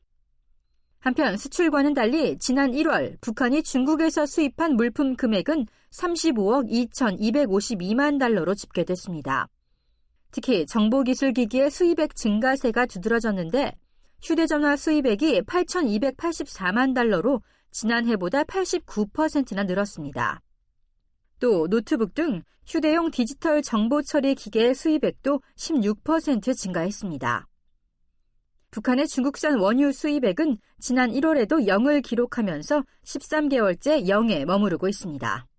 한편 수출과는 달리 지난 일월 북한이 중국에서 수입한 물품 금액은 삼십오억 이천이백오십이만 달러로 집계됐습니다. 특히 정보기술기기의 수입액 증가세가 두드러졌는데 휴대전화 수입액이 팔천이백팔십사만 달러로 지난해보다 팔십구 퍼센트나 늘었습니다. 또 노트북 등 휴대용 디지털 정보처리 기계의 수입액도 십육 퍼센트 증가했습니다. 북한의 중국산 원유 수입액은 지난 일월에도 영을 기록하면서 십삼 개월째 영에 머무르고 있습니다.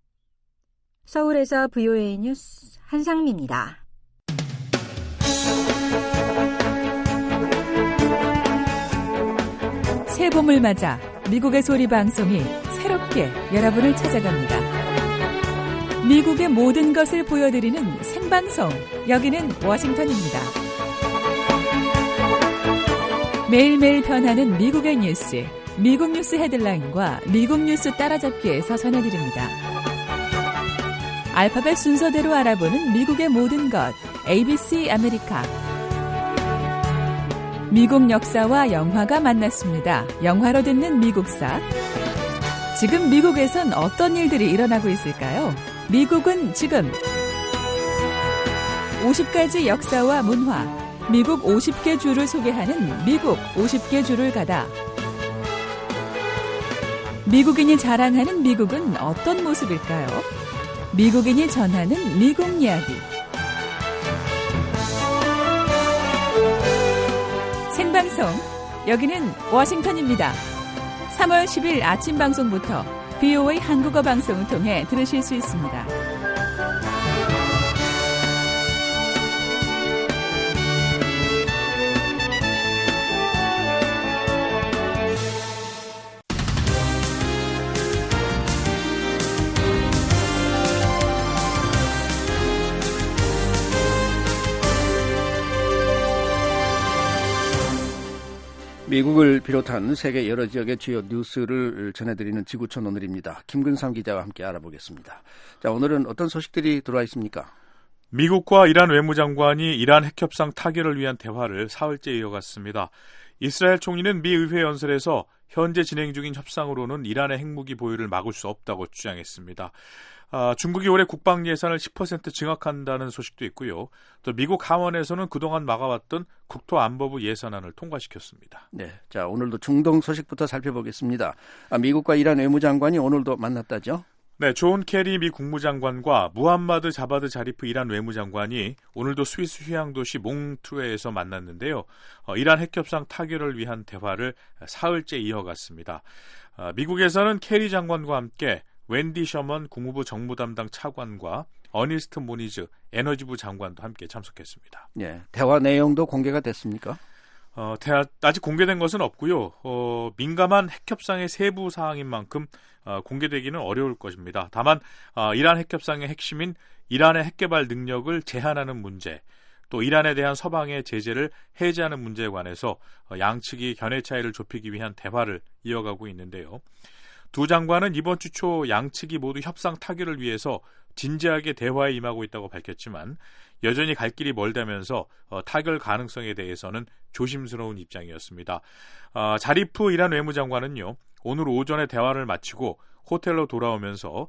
서울에서 브이오에이 뉴스 한상미입니다. 새 봄을 맞아 미국의 소리 방송이 새롭게 여러분을 찾아갑니다. 미국의 모든 것을 보여드리는 생방송, 여기는 워싱턴입니다. 매일매일 변하는 미국의 뉴스, 미국 뉴스 헤드라인과 미국 뉴스 따라잡기에서 전해드립니다. 알파벳 순서대로 알아보는 미국의 모든 것, 에이비씨 아메리카. 미국 역사와 영화가 만났습니다. 영화로 듣는 미국사. 지금 미국에선 어떤 일들이 일어나고 있을까요? 미국은 지금 오십 가지 역사와 문화, 미국 오십 개 주를 소개하는 미국 오십 개 주를 가다. 미국인이 자랑하는 미국은 어떤 모습일까요? 미국인이 전하는 미국 이야기. 생방송, 여기는 워싱턴입니다. 삼월 십일 아침 방송부터 브이오에이 한국어 방송을 통해 들으실 수 있습니다. 미국을 비롯한 세계 여러 지역의 주요 뉴스를 전해드리는 지구촌 오늘입니다. 김근삼 기자와 함께 알아보겠습니다. 자, 오늘은 어떤 소식들이 들어와 있습니까? 미국과 이란 외무장관이 이란 핵협상 타결을 위한 대화를 사흘째 이어갔습니다. 이스라엘 총리는 미 의회 연설에서 현재 진행 중인 협상으로는 이란의 핵무기 보유를 막을 수 없다고 주장했습니다. 아, 중국이 올해 국방 예산을 십 퍼센트 증액한다는 소식도 있고요. 또 미국 하원에서는 그동안 막아왔던 국토안보부 예산안을 통과시켰습니다. 네, 자 오늘도 중동 소식부터 살펴보겠습니다. 아, 미국과 이란 외무장관이 오늘도 만났다죠? 네, 존 케리 미 국무장관과 무함마드 자바드 자리프 이란 외무장관이 오늘도 스위스 휴양 도시 몽트루에서 만났는데요. 어, 이란 핵협상 타결을 위한 대화를 사흘째 이어갔습니다. 어, 미국에서는 케리 장관과 함께 웬디 셔먼 국무부 정무 담당 차관과 어니스트 모니즈 에너지부 장관도 함께 참석했습니다. 네, 대화 내용도 공개가 됐습니까? 어, 대화, 아직 공개된 것은 없고요. 어, 민감한 핵협상의 세부 사항인 만큼 어, 공개되기는 어려울 것입니다. 다만 어, 이란 핵협상의 핵심인 이란의 핵개발 능력을 제한하는 문제, 또 이란에 대한 서방의 제재를 해제하는 문제에 관해서 어, 양측이 견해 차이를 좁히기 위한 대화를 이어가고 있는데요. 두 장관은 이번 주 초 양측이 모두 협상 타결을 위해서 진지하게 대화에 임하고 있다고 밝혔지만 여전히 갈 길이 멀다면서 어, 타결 가능성에 대해서는 조심스러운 입장이었습니다. 어, 자리프 이란 외무장관은요, 오늘 오전에 대화를 마치고 호텔로 돌아오면서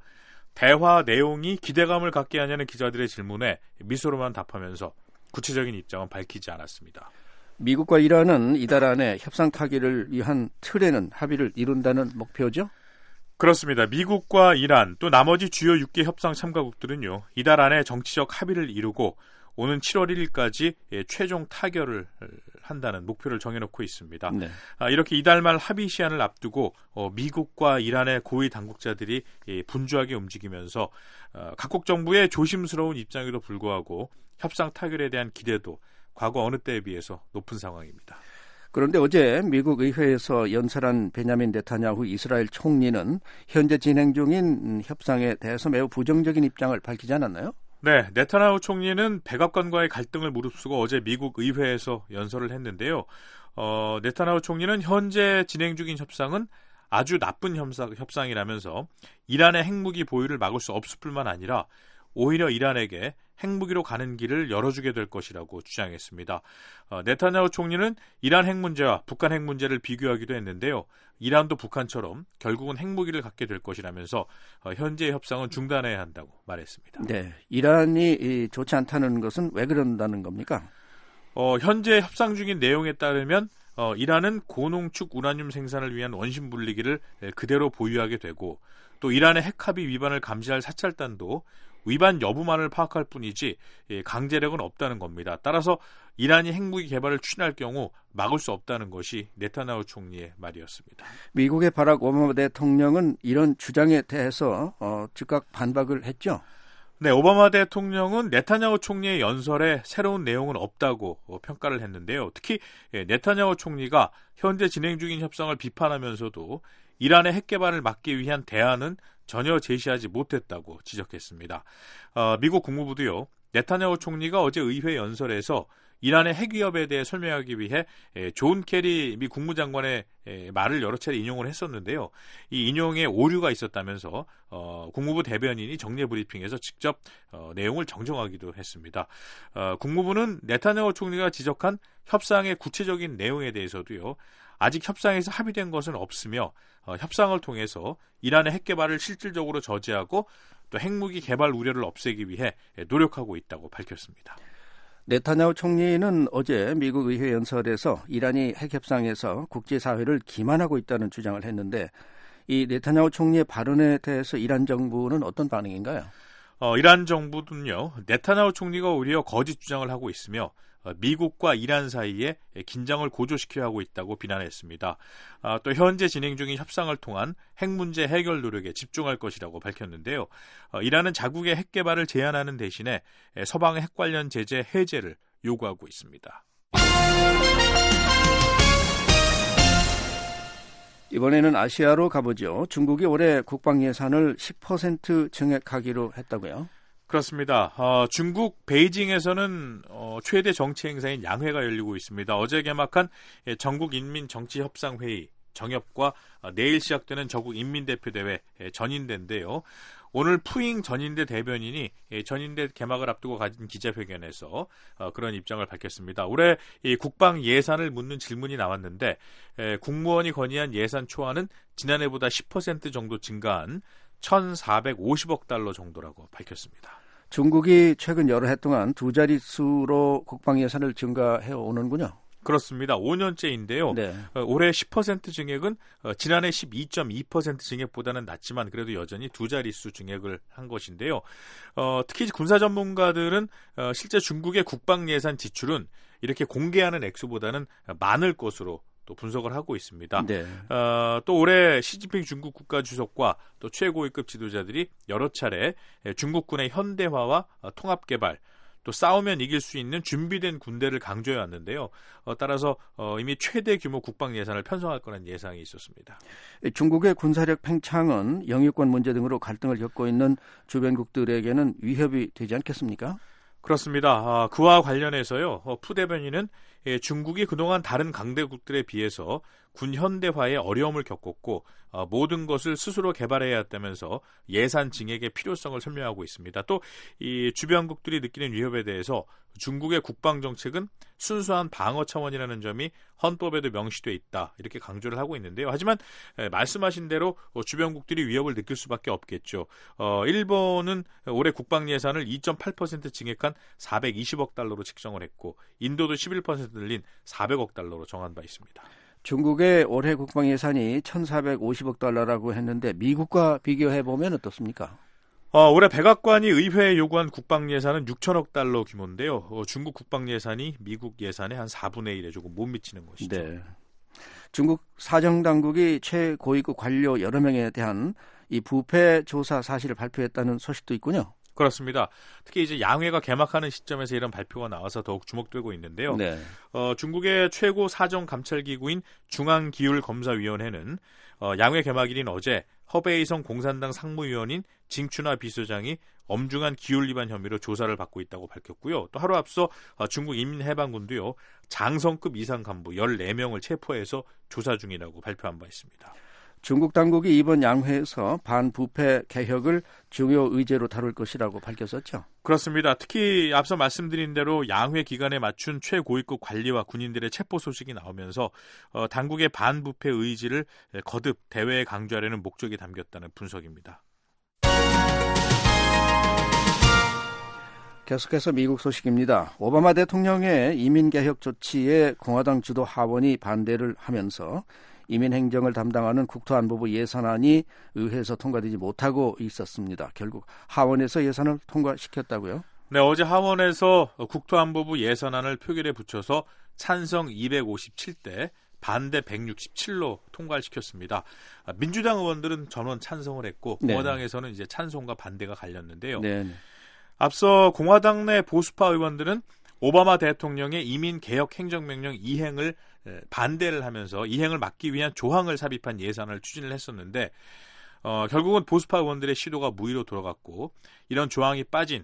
대화 내용이 기대감을 갖게 하냐는 기자들의 질문에 미소로만 답하면서 구체적인 입장은 밝히지 않았습니다. 미국과 이란은 이달 안에 협상 타결을 위한 틀에는 합의를 이룬다는 목표죠? 그렇습니다. 미국과 이란 또 나머지 주요 육 개 협상 참가국들은요, 이달 안에 정치적 합의를 이루고 오는 칠월 일일까지 최종 타결을 한다는 목표를 정해놓고 있습니다. 네. 아, 이렇게 이달 말 합의 시한을 앞두고 어, 미국과 이란의 고위 당국자들이 예, 분주하게 움직이면서 어, 각국 정부의 조심스러운 입장에도 불구하고 협상 타결에 대한 기대도 과거 어느 때에 비해서 높은 상황입니다. 그런데 어제 미국 의회에서 연설한 베냐민 네타냐후 이스라엘 총리는 현재 진행 중인 협상에 대해서 매우 부정적인 입장을 밝히지 않았나요? 네, 네타냐후 총리는 백악관과의 갈등을 무릅쓰고 어제 미국 의회에서 연설을 했는데요. 어, 네타냐후 총리는 현재 진행 중인 협상은 아주 나쁜 협상, 협상이라면서 이란의 핵무기 보유를 막을 수 없을 뿐만 아니라 오히려 이란에게 핵무기로 가는 길을 열어주게 될 것이라고 주장했습니다. 어, 네타냐후 총리는 이란 핵 문제와 북한 핵 문제를 비교하기도 했는데요. 이란도 북한처럼 결국은 핵무기를 갖게 될 것이라면서 어, 현재의 협상은 중단해야 한다고 말했습니다. 네, 이란이 이, 좋지 않다는 것은 왜 그런다는 겁니까? 어, 현재 협상 중인 내용에 따르면 어, 이란은 고농축 우라늄 생산을 위한 원심 분리기를 그대로 보유하게 되고 또 이란의 핵합의 위반을 감시할 사찰단도 위반 여부만을 파악할 뿐이지 강제력은 없다는 겁니다. 따라서 이란이 핵무기 개발을 추진할 경우 막을 수 없다는 것이 네타냐후 총리의 말이었습니다. 미국의 바락 오바마 대통령은 이런 주장에 대해서 어, 즉각 반박을 했죠? 네, 오바마 대통령은 네타냐후 총리의 연설에 새로운 내용은 없다고 평가를 했는데요. 특히 네타냐후 총리가 현재 진행 중인 협상을 비판하면서도 이란의 핵 개발을 막기 위한 대안은 전혀 제시하지 못했다고 지적했습니다. 어, 미국 국무부도요, 네타냐후 총리가 어제 의회 연설에서 이란의 핵 위협에 대해 설명하기 위해 존 케리 미 국무장관의 말을 여러 차례 인용을 했었는데요. 이 인용에 오류가 있었다면서 어, 국무부 대변인이 정례 브리핑에서 직접 어, 내용을 정정하기도 했습니다. 어, 국무부는 네타냐후 총리가 지적한 협상의 구체적인 내용에 대해서도요. 아직 협상에서 합의된 것은 없으며 어, 협상을 통해서 이란의 핵 개발을 실질적으로 저지하고 또 핵무기 개발 우려를 없애기 위해 노력하고 있다고 밝혔습니다. 네타냐후 총리는 어제 미국 의회 연설에서 이란이 핵 협상에서 국제사회를 기만하고 있다는 주장을 했는데 이 네타냐후 총리의 발언에 대해서 이란 정부는 어떤 반응인가요? 어, 이란 정부는요. 네타냐후 총리가 오히려 거짓 주장을 하고 있으며 미국과 이란 사이에 긴장을 고조시키려 하고 있다고 비난했습니다. 아, 또 현재 진행 중인 협상을 통한 핵 문제 해결 노력에 집중할 것이라고 밝혔는데요. 어, 이란은 자국의 핵 개발을 제한하는 대신에 서방의 핵 관련 제재 해제를 요구하고 있습니다. 이번에는 아시아로 가보죠. 중국이 올해 국방 예산을 십 퍼센트 증액하기로 했다고요? 그렇습니다. 어, 중국 베이징에서는 어, 최대 정치 행사인 양회가 열리고 있습니다. 어제 개막한 전국인민정치협상회의 정협과 어, 내일 시작되는 전국인민대표대회 전인대인데요. 오늘 푸잉 전인대 대변인이 전인대 개막을 앞두고 가진 기자회견에서 어, 그런 입장을 밝혔습니다. 올해 이 국방 예산을 묻는 질문이 나왔는데 에, 국무원이 건의한 예산 초안은 지난해보다 십 퍼센트 정도 증가한 천사백오십억 달러 정도라고 밝혔습니다. 중국이 최근 여러 해 동안 두 자릿수로 국방 예산을 증가해 오는군요. 그렇습니다. 오 년째인데요. 네. 어, 올해 십 퍼센트 증액은 어, 지난해 십이 점 이 퍼센트 증액보다는 낮지만 그래도 여전히 두 자릿수 증액을 한 것인데요. 어, 특히 군사 전문가들은 어, 실제 중국의 국방 예산 지출은 이렇게 공개하는 액수보다는 많을 것으로 또 분석을 하고 있습니다. 네. 어, 또 올해 시진핑 중국 국가주석과 또 최고위급 지도자들이 여러 차례 중국군의 현대화와 통합 개발, 또 싸우면 이길 수 있는 준비된 군대를 강조해 왔는데요. 어, 따라서 어, 이미 최대 규모 국방 예산을 편성할 거라는 예상이 있었습니다. 중국의 군사력 팽창은 영유권 문제 등으로 갈등을 겪고 있는 주변국들에게는 위협이 되지 않겠습니까? 그렇습니다. 아, 그와 관련해서요. 어, 푸 대변인은 예, 중국이 그동안 다른 강대국들에 비해서 군 현대화에 어려움을 겪었고 어, 모든 것을 스스로 개발해야 했다면서 예산 증액의 필요성을 설명하고 있습니다. 또 이 주변국들이 느끼는 위협에 대해서 중국의 국방 정책은 순수한 방어 차원이라는 점이 헌법에도 명시돼 있다 이렇게 강조를 하고 있는데요. 하지만 에, 말씀하신 대로 어, 주변국들이 위협을 느낄 수밖에 없겠죠. 어, 일본은 올해 국방 예산을 이 점 팔 퍼센트 증액한 사백이십억 달러로 책정을 했고 인도도 십일 퍼센트 늘린 사백억 달러로 정한 바 있습니다. 중국의 올해 국방 예산이 천사백오십억 달러라고 했는데 미국과 비교해보면 어떻습니까? 어, 올해 백악관이 의회에 요구한 국방 예산은 육천억 달러 규모인데요. 어, 중국 국방 예산이 미국 예산의 한 사분의 일에 조금 못 미치는 것이죠. 네. 중국 사정당국이 최고위급 관료 여러 명에 대한 이 부패 조사 사실을 발표했다는 소식도 있군요. 그렇습니다. 특히 이제 양회가 개막하는 시점에서 이런 발표가 나와서 더욱 주목되고 있는데요. 네. 어, 중국의 최고 사정 감찰 기구인 중앙기율검사위원회는 어, 양회 개막일인 어제 허베이성 공산당 상무위원인 징춘하 비서장이 엄중한 기율 위반 혐의로 조사를 받고 있다고 밝혔고요. 또 하루 앞서 어, 중국 인민해방군도요. 장성급 이상 간부 열네 명을 체포해서 조사 중이라고 발표한 바 있습니다. 중국 당국이 이번 양회에서 반부패 개혁을 중요 의제로 다룰 것이라고 밝혔었죠. 그렇습니다. 특히 앞서 말씀드린 대로 양회 기간에 맞춘 최고위급 관리와 군인들의 체포 소식이 나오면서 어, 당국의 반부패 의지를 거듭 대회에 강조하려는 목적이 담겼다는 분석입니다. 계속해서 미국 소식입니다. 오바마 대통령의 이민개혁 조치에 공화당 주도 하원이 반대를 하면서 이민 행정을 담당하는 국토안보부 예산안이 의회에서 통과되지 못하고 있었습니다. 결국 하원에서 예산을 통과시켰다고요? 네, 어제 하원에서 국토안보부 예산안을 표결에 붙여서 찬성 이백오십칠 대 반대 백육십칠로 통과를 시켰습니다. 민주당 의원들은 전원 찬성을 했고 공화당에서는 이제 찬성과 반대가 갈렸는데요. 네. 앞서 공화당 내 보수파 의원들은 오바마 대통령의 이민개혁 행정명령 이행을 반대를 하면서 이행을 막기 위한 조항을 삽입한 예산을 추진을 했었는데 어, 결국은 보수파 의원들의 시도가 무의로 돌아갔고 이런 조항이 빠진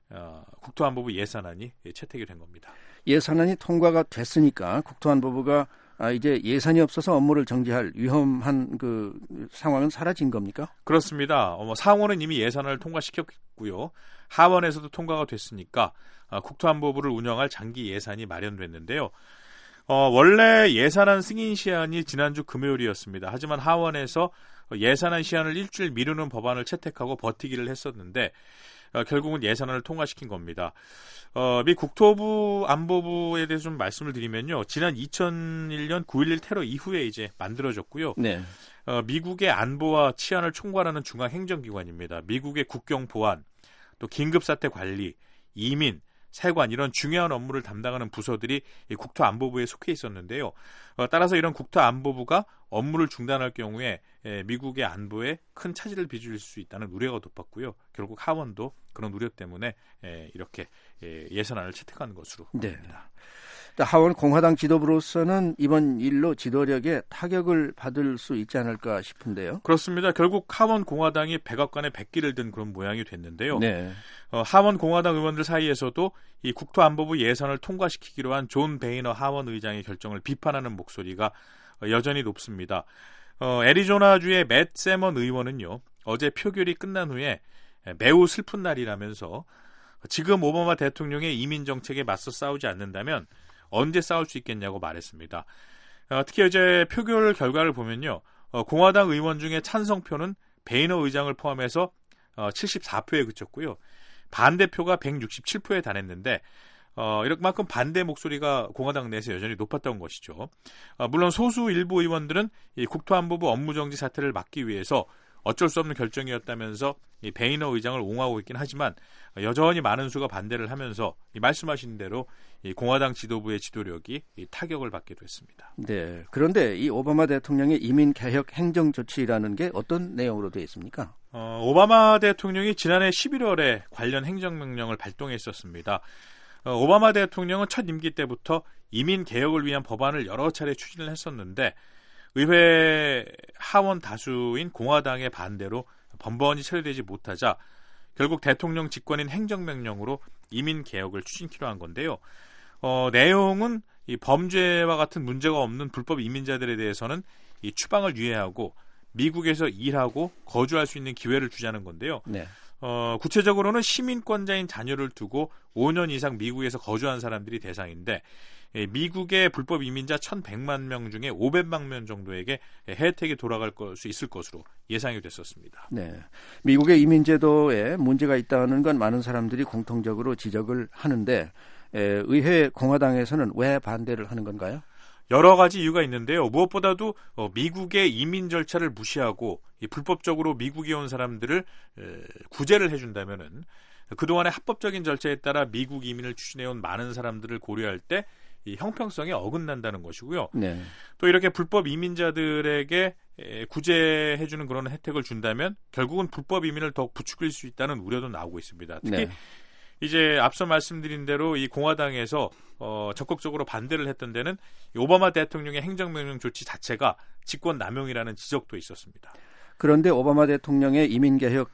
어, 국토안보부 예산안이 채택이 된 겁니다. 예산안이 통과가 됐으니까 국토안보부가 아, 이제 예산이 없어서 업무를 정지할 위험한 그 상황은 사라진 겁니까? 그렇습니다. 어, 상원은 이미 예산안을 통과시켰고요. 하원에서도 통과가 됐으니까 어, 국토안보부를 운영할 장기 예산이 마련됐는데요. 어, 원래 예산안 승인 시한이 지난주 금요일이었습니다. 하지만 하원에서 예산안 시한을 일주일 미루는 법안을 채택하고 버티기를 했었는데 어, 결국은 예산안을 통과시킨 겁니다. 어, 미 국토부 안보부에 대해서 좀 말씀을 드리면요. 지난 이천일 년 구일일 테러 이후에 이제 만들어졌고요. 네. 어, 미국의 안보와 치안을 총괄하는 중앙 행정기관입니다. 미국의 국경 보안, 또 긴급사태 관리, 이민, 세관 이런 중요한 업무를 담당하는 부서들이 이 국토안보부에 속해 있었는데요. 어, 따라서 이런 국토안보부가 업무를 중단할 경우에 에, 미국의 안보에 큰 차질을 빚을 수 있다는 우려가 높았고요. 결국 하원도 그런 우려 때문에 에, 이렇게 에, 예산안을 채택한 것으로 보입니다. 네. 하원 공화당 지도부로서는 이번 일로 지도력에 타격을 받을 수 있지 않을까 싶은데요. 그렇습니다. 결국 하원 공화당이 백악관에 백기를 든 그런 모양이 됐는데요. 네. 어, 하원 공화당 의원들 사이에서도 이 국토안보부 예산을 통과시키기로 한 존 베이너 하원 의장의 결정을 비판하는 목소리가 여전히 높습니다. 어, 애리조나주의 맷 세먼 의원은요, 어제 표결이 끝난 후에 매우 슬픈 날이라면서 지금 오바마 대통령의 이민 정책에 맞서 싸우지 않는다면 언제 싸울 수 있겠냐고 말했습니다. 어, 특히 어제 표결 결과를 보면요, 어, 공화당 의원 중에 찬성표는 베이너 의장을 포함해서 어, 칠십사 표에 그쳤고요. 반대표가 백육십칠 표에 달했는데 어, 이렇게만큼 반대 목소리가 공화당 내에서 여전히 높았던 것이죠. 어, 물론 소수 일부 의원들은 이 국토안보부 업무정지 사태를 막기 위해서 어쩔 수 없는 결정이었다면서 이 베이너 의장을 옹호하고 있긴 하지만 여전히 많은 수가 반대를 하면서 이 말씀하신 대로 이 공화당 지도부의 지도력이 이 타격을 받기도 했습니다. 네. 그런데 이 오바마 대통령의 이민 개혁 행정 조치라는 게 어떤 내용으로 되어 있습니까? 어, 오바마 대통령이 지난해 십일월에 관련 행정명령을 발동했었습니다. 어, 오바마 대통령은 첫 임기 때부터 이민 개혁을 위한 법안을 여러 차례 추진을 했었는데 의회 하원 다수인 공화당의 반대로 번번이 처리되지 못하자 결국 대통령 직권인 행정명령으로 이민 개혁을 추진키로 한 건데요. 어, 내용은 이 범죄와 같은 문제가 없는 불법 이민자들에 대해서는 이 추방을 유예하고 미국에서 일하고 거주할 수 있는 기회를 주자는 건데요. 네. 어, 구체적으로는 시민권자인 자녀를 두고 오 년 이상 미국에서 거주한 사람들이 대상인데 예, 미국의 불법 이민자 천백만 명 중에 오백만 명 정도에게 혜택이 돌아갈 수 있을 것으로 예상이 됐었습니다. 네, 미국의 이민 제도에 문제가 있다는 건 많은 사람들이 공통적으로 지적을 하는데 에, 의회 공화당에서는 왜 반대를 하는 건가요? 여러 가지 이유가 있는데요. 무엇보다도 어, 미국의 이민 절차를 무시하고 이 불법적으로 미국에 온 사람들을 에, 구제를 해준다면은 그동안의 합법적인 절차에 따라 미국 이민을 추진해온 많은 사람들을 고려할 때 이 형평성에 어긋난다는 것이고요. 네. 또 이렇게 불법 이민자들에게 에, 구제해주는 그런 혜택을 준다면 결국은 불법 이민을 더욱 부추길 수 있다는 우려도 나오고 있습니다. 특히 네. 이제 앞서 말씀드린 대로 이 공화당에서 어, 적극적으로 반대를 했던 데는 이 오바마 대통령의 행정명령 조치 자체가 직권 남용이라는 지적도 있었습니다. 그런데 오바마 대통령의 이민개혁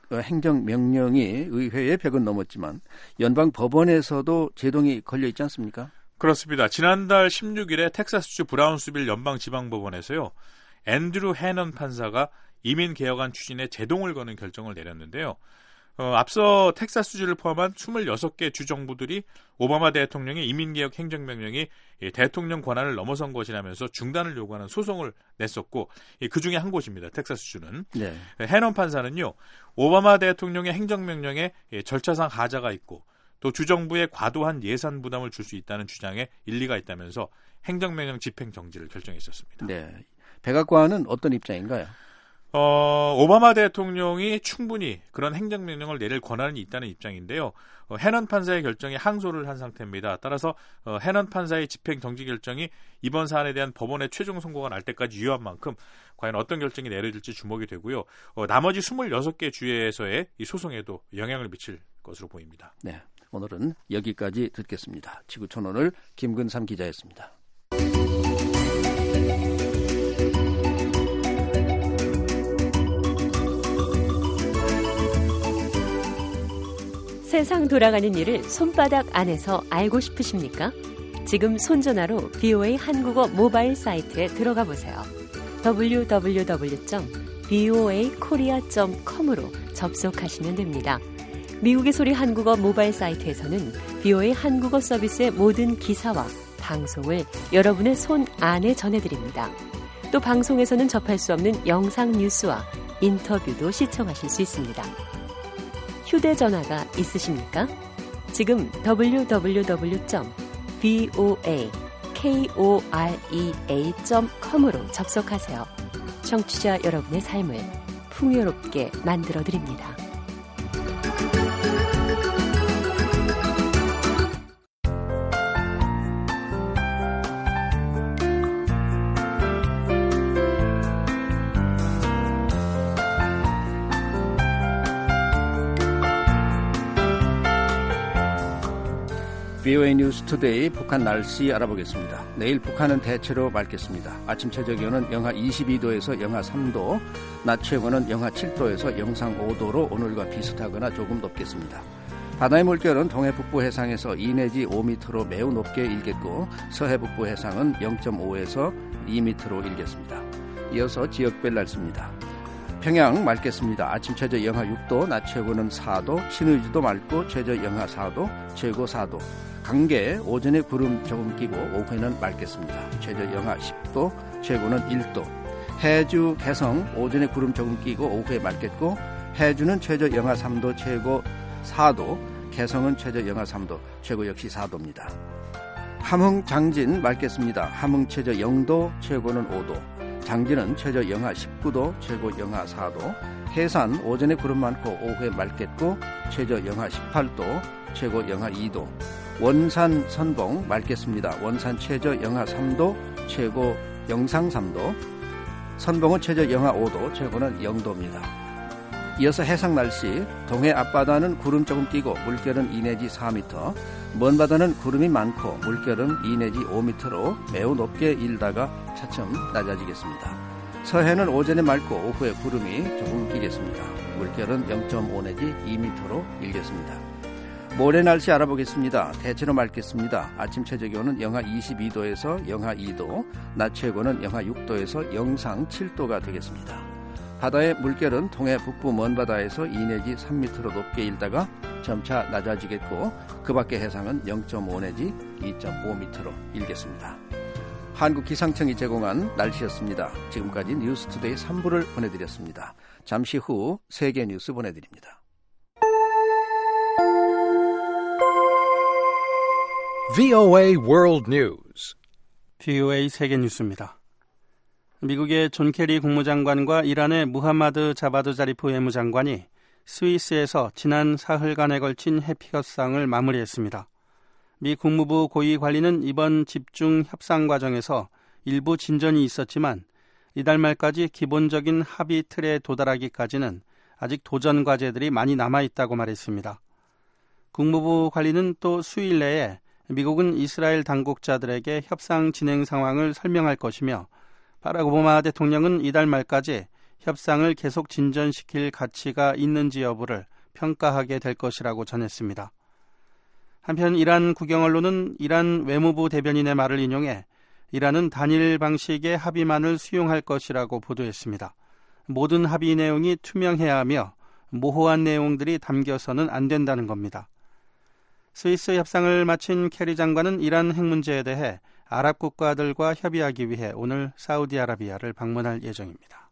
행정명령이 의회에 백은 넘었지만 연방 법원에서도 제동이 걸려 있지 않습니까? 그렇습니다. 지난달 십육일에 텍사스주 브라운스빌 연방지방법원에서요, 앤드루 해넌 판사가 이민개혁안 추진에 제동을 거는 결정을 내렸는데요. 어, 앞서 텍사스주를 포함한 이십육 개 주정부들이 오바마 대통령의 이민개혁 행정명령이 대통령 권한을 넘어선 것이라면서 중단을 요구하는 소송을 냈었고 그중에 한 곳입니다. 텍사스주는. 네. 해넌 판사는요, 오바마 대통령의 행정명령에 절차상 하자가 있고 또 주정부에 과도한 예산 부담을 줄 수 있다는 주장에 일리가 있다면서 행정명령 집행 정지를 결정했었습니다. 네. 백악관은 어떤 입장인가요? 어, 오바마 대통령이 충분히 그런 행정명령을 내릴 권한이 있다는 입장인데요. 어, 해넌 판사의 결정에 항소를 한 상태입니다. 따라서 어, 해넌 판사의 집행 정지 결정이 이번 사안에 대한 법원의 최종 선고가 날 때까지 유효한 만큼 과연 어떤 결정이 내려질지 주목이 되고요. 어, 나머지 이십육 개 주에서의 이 소송에도 영향을 미칠 것으로 보입니다. 네, 오늘은 여기까지 듣겠습니다. 지구촌 오늘 김근삼 기자였습니다. 세상 돌아가는 일을 손바닥 안에서 알고 싶으십니까? 지금 손전화로 브이오에이 한국어 모바일 사이트에 들어가 보세요. 더블유 더블유 더블유 점 브이오에이 코리아 점 컴으로 접속하시면 됩니다. 미국의 소리 한국어 모바일 사이트에서는 브이오에이 한국어 서비스의 모든 기사와 방송을 여러분의 손 안에 전해드립니다. 또 방송에서는 접할 수 없는 영상 뉴스와 인터뷰도 시청하실 수 있습니다. 휴대전화가 있으십니까? 지금 더블유 더블유 더블유 점 브이오에이 코리아 점 컴으로 접속하세요. 청취자 여러분의 삶을 풍요롭게 만들어드립니다. 브이오에이 뉴스 투데이 북한 날씨 알아보겠습니다. 내일 북한은 대체로 맑겠습니다. 아침 최저 기온은 영하 이십이 도에서 영하 삼 도, 낮 최고는 영하 칠 도에서 영상 오 도로 오늘과 비슷하거나 조금 높겠습니다. 바다의 물결은 동해 북부 해상에서 이 내지 오 미터로 매우 높게 일겠고 서해 북부 해상은 영 점 오에서 이 미터로 일겠습니다. 이어서 지역별 날씨입니다. 평양 맑겠습니다. 아침 최저 영하 육 도, 낮 최고는 사 도, 신의주도 맑고 최저 영하 사 도, 최고 사 도. 강계 오전에 구름 조금 끼고 오후에는 맑겠습니다. 최저 영하 십 도, 최고는 일 도. 해주 개성 오전에 구름 조금 끼고 오후에 맑겠고 해주는 최저 영하 삼 도, 최고 사 도. 개성은 최저 영하 삼 도, 최고 역시 사 도입니다. 함흥 장진 맑겠습니다. 함흥 최저 영 도, 최고는 오 도. 장진은 최저 영하 십구 도, 최고 영하 사 도. 해산 오전에 구름 많고 오후에 맑겠고 최저 영하 십팔 도, 최고 영하 이 도. 원산 선봉 맑겠습니다. 원산 최저 영하 삼 도, 최고 영상 삼 도. 선봉은 최저 영하 오 도, 최고는 영 도입니다. 이어서 해상 날씨. 동해 앞바다는 구름 조금 끼고 물결은 이 내지 사 미터, 먼 바다는 구름이 많고 물결은 이 내지 오 미터로 매우 높게 일다가 차츰 낮아지겠습니다. 서해는 오전에 맑고 오후에 구름이 조금 끼겠습니다. 물결은 영 점 오 내지 이 미터로 일겠습니다. 모레 날씨 알아보겠습니다. 대체로 맑겠습니다. 아침 최저 기온은 영하 이십이 도에서 영하 이 도, 낮 최고는 영하 육 도에서 영상 칠 도가 되겠습니다. 바다의 물결은 동해 북부 먼바다에서 이 내지 삼 미터로 높게 일다가 점차 낮아지겠고 그 밖의 해상은 영 점 오 내지 이 점 오 미터로 일겠습니다. 한국기상청이 제공한 날씨였습니다. 지금까지 뉴스투데이 삼 부를 보내드렸습니다. 잠시 후 세계 뉴스 보내드립니다. 브이오에이 World News. 브이오에이 세계 뉴스입니다. 미국의 존 케리 국무장관과 이란의 무하마드 자바드 자리프 외무장관이 스위스에서 지난 사흘간에 걸친 해피 협상을 마무리했습니다. 미 국무부 고위 관리는 이번 집중 협상 과정에서 일부 진전이 있었지만 이달 말까지 기본적인 합의 틀에 도달하기까지는 아직 도전 과제들이 많이 남아있다고 말했습니다. 국무부 관리는 또 수일 내에 미국은 이스라엘 당국자들에게 협상 진행 상황을 설명할 것이며 바락 오바마 대통령은 이달 말까지 협상을 계속 진전시킬 가치가 있는지 여부를 평가하게 될 것이라고 전했습니다. 한편 이란 국영 언론은 이란 외무부 대변인의 말을 인용해 이란은 단일 방식의 합의만을 수용할 것이라고 보도했습니다. 모든 합의 내용이 투명해야 하며 모호한 내용들이 담겨서는 안 된다는 겁니다. 스위스 협상을 마친 케리 장관은 이란 핵 문제에 대해 아랍 국가들과 협의하기 위해 오늘 사우디아라비아를 방문할 예정입니다.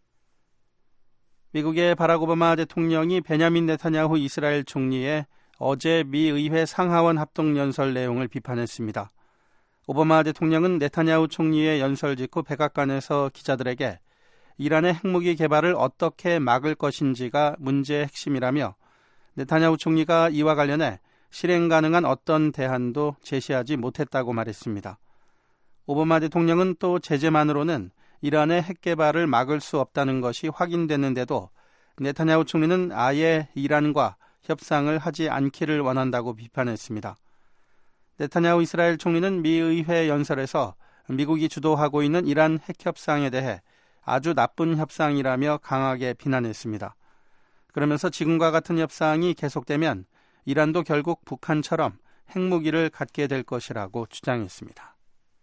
미국의 바락 오바마 대통령이 베냐민 네타냐후 이스라엘 총리의 어제 미 의회 상하원 합동연설 내용을 비판했습니다. 오바마 대통령은 네타냐후 총리의 연설 직후 백악관에서 기자들에게 이란의 핵무기 개발을 어떻게 막을 것인지가 문제의 핵심이라며 네타냐후 총리가 이와 관련해 실행 가능한 어떤 대안도 제시하지 못했다고 말했습니다. 오바마 대통령은 또 제재만으로는 이란의 핵 개발을 막을 수 없다는 것이 확인됐는데도 네타냐후 총리는 아예 이란과 협상을 하지 않기를 원한다고 비판했습니다. 네타냐후 이스라엘 총리는 미 의회 연설에서 미국이 주도하고 있는 이란 핵 협상에 대해 아주 나쁜 협상이라며 강하게 비난했습니다. 그러면서 지금과 같은 협상이 계속되면 이란도 결국 북한처럼 핵무기를 갖게 될 것이라고 주장했습니다.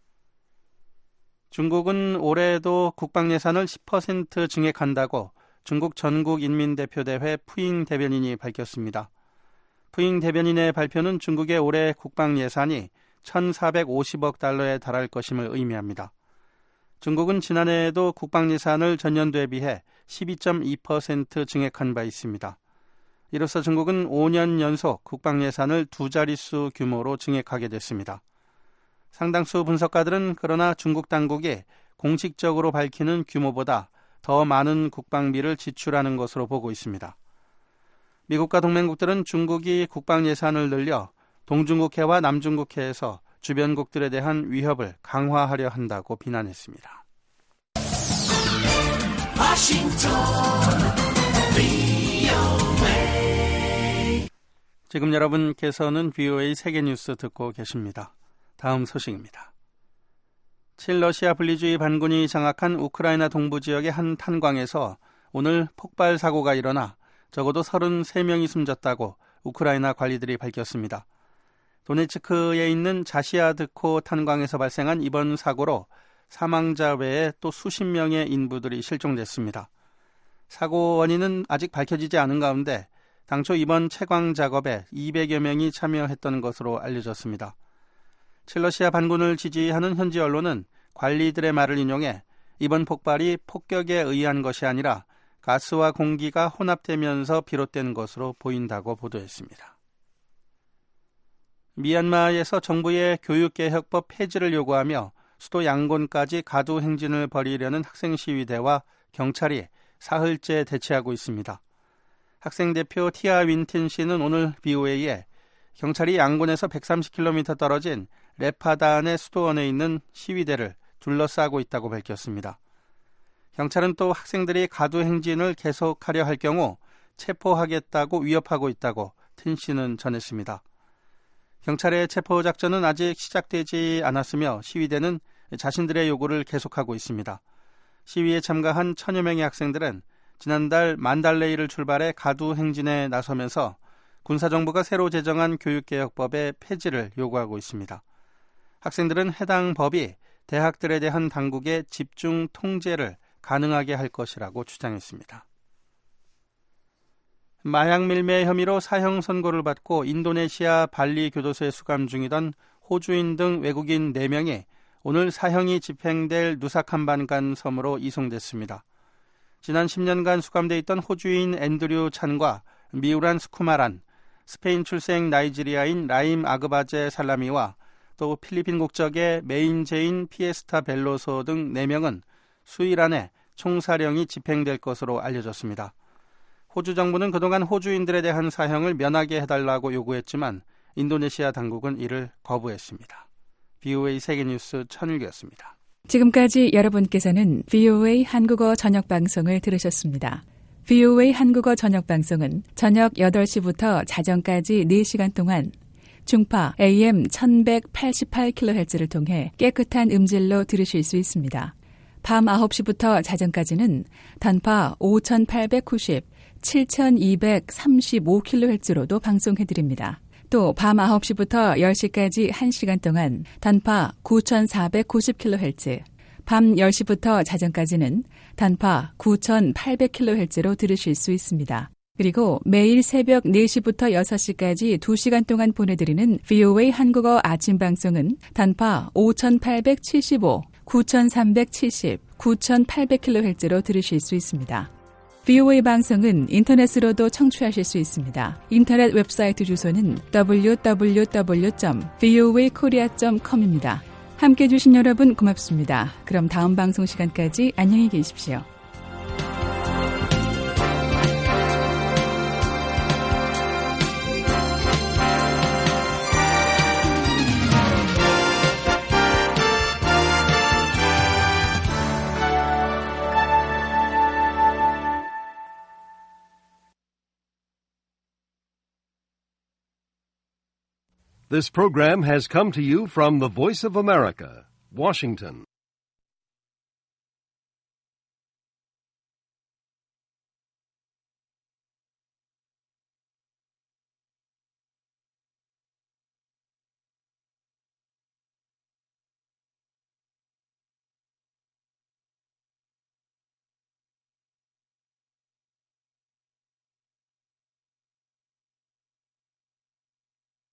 중국은 올해도 국방 예산을 십 퍼센트 증액한다고 중국 전국인민대표대회 푸잉 대변인이 밝혔습니다. 푸잉 대변인의 발표는 중국의 올해 국방 예산이 천사백오십억 달러에 달할 것임을 의미합니다. 중국은 지난해에도 국방 예산을 전년도에 비해 십이 점 이 퍼센트 증액한 바 있습니다. 이로써 중국은 오 년 연속 국방 예산을 두 자릿수 규모로 증액하게 됐습니다. 상당수 분석가들은 그러나 중국 당국이 공식적으로 밝히는 규모보다 더 많은 국방비를 지출하는 것으로 보고 있습니다. 미국과 동맹국들은 중국이 국방 예산을 늘려 동중국해와 남중국해에서 주변국들에 대한 위협을 강화하려 한다고 비난했습니다. 지금 여러분께서는 브이오에이 세계뉴스 듣고 계십니다. 다음 소식입니다. 친러시아 분리주의 반군이 장악한 우크라이나 동부 지역의 한 탄광에서 오늘 폭발 사고가 일어나 적어도 서른세 명이 숨졌다고 우크라이나 관리들이 밝혔습니다. 도네츠크에 있는 자시아드코 탄광에서 발생한 이번 사고로 사망자 외에 또 수십 명의 인부들이 실종됐습니다. 사고 원인은 아직 밝혀지지 않은 가운데 당초 이번 채광 작업에 이백여 명이 참여했던 것으로 알려졌습니다. 친러시아 반군을 지지하는 현지 언론은 관리들의 말을 인용해 이번 폭발이 폭격에 의한 것이 아니라 가스와 공기가 혼합되면서 비롯된 것으로 보인다고 보도했습니다. 미얀마에서 정부의 교육개혁법 폐지를 요구하며 수도 양곤까지 가두 행진을 벌이려는 학생 시위대와 경찰이 사흘째 대치하고 있습니다. 학생 대표 티아 윈틴 씨는 오늘 브이오에이에 경찰이 양곤에서 백삼십 킬로미터 떨어진 레파단의 수도원에 있는 시위대를 둘러싸고 있다고 밝혔습니다. 경찰은 또 학생들이 가두 행진을 계속하려 할 경우 체포하겠다고 위협하고 있다고 틴 씨는 전했습니다. 경찰의 체포 작전은 아직 시작되지 않았으며 시위대는 자신들의 요구를 계속하고 있습니다. 시위에 참가한 천여 명의 학생들은 지난달 만달레이를 출발해 가두 행진에 나서면서 군사정부가 새로 제정한 교육개혁법의 폐지를 요구하고 있습니다. 학생들은 해당 법이 대학들에 대한 당국의 집중 통제를 가능하게 할 것이라고 주장했습니다. 마약 밀매 혐의로 사형 선고를 받고 인도네시아 발리 교도소에 수감 중이던 호주인 등 외국인 네 명이 오늘 사형이 집행될 누사캄반간 섬으로 이송됐습니다. 지난 십 년간 수감돼 있던 호주인 앤드류 찬과 미우란 스쿠마란, 스페인 출생 나이지리아인 라임 아그바제 살라미와 또 필리핀 국적의 메인제인 피에스타 벨로소 등 네 명은 수일 안에 총사령이 집행될 것으로 알려졌습니다. 호주 정부는 그동안 호주인들에 대한 사형을 면하게 해달라고 요구했지만 인도네시아 당국은 이를 거부했습니다. 브이오에이 세계뉴스 천일기였습니다. 지금까지 여러분께서는 브이오에이 한국어 저녁방송을 들으셨습니다. 브이오에이 한국어 저녁방송은 저녁 여덟 시부터 자정까지 네 시간 동안 중파 에이엠 천백팔십팔 킬로헤르츠를 통해 깨끗한 음질로 들으실 수 있습니다. 밤 아홉 시부터 자정까지는 단파 오천팔백구십, 칠천이백삼십오 킬로헤르츠로도 방송해드립니다. 또 밤 아홉 시부터 열 시까지 한 시간 동안 단파 구천사백구십 킬로헤르츠, 밤 열 시부터 자정까지는 단파 구천팔백 킬로헤르츠로 들으실 수 있습니다. 그리고 매일 새벽 네 시부터 여섯 시까지 두 시간 동안 보내드리는 브이오에이 한국어 아침 방송은 단파 오천팔백칠십오, 구천삼백칠십, 구천팔백 킬로헤르츠로 들으실 수 있습니다. 브이오에이 방송은 인터넷으로도 청취하실 수 있습니다. 인터넷 웹사이트 주소는 더블유 더블유 더블유 점 브이오에이 코리아 점 컴입니다. 함께해 주신 여러분 고맙습니다. 그럼 다음 방송 시간까지 안녕히 계십시오. This program has come to you from the Voice of America, Washington.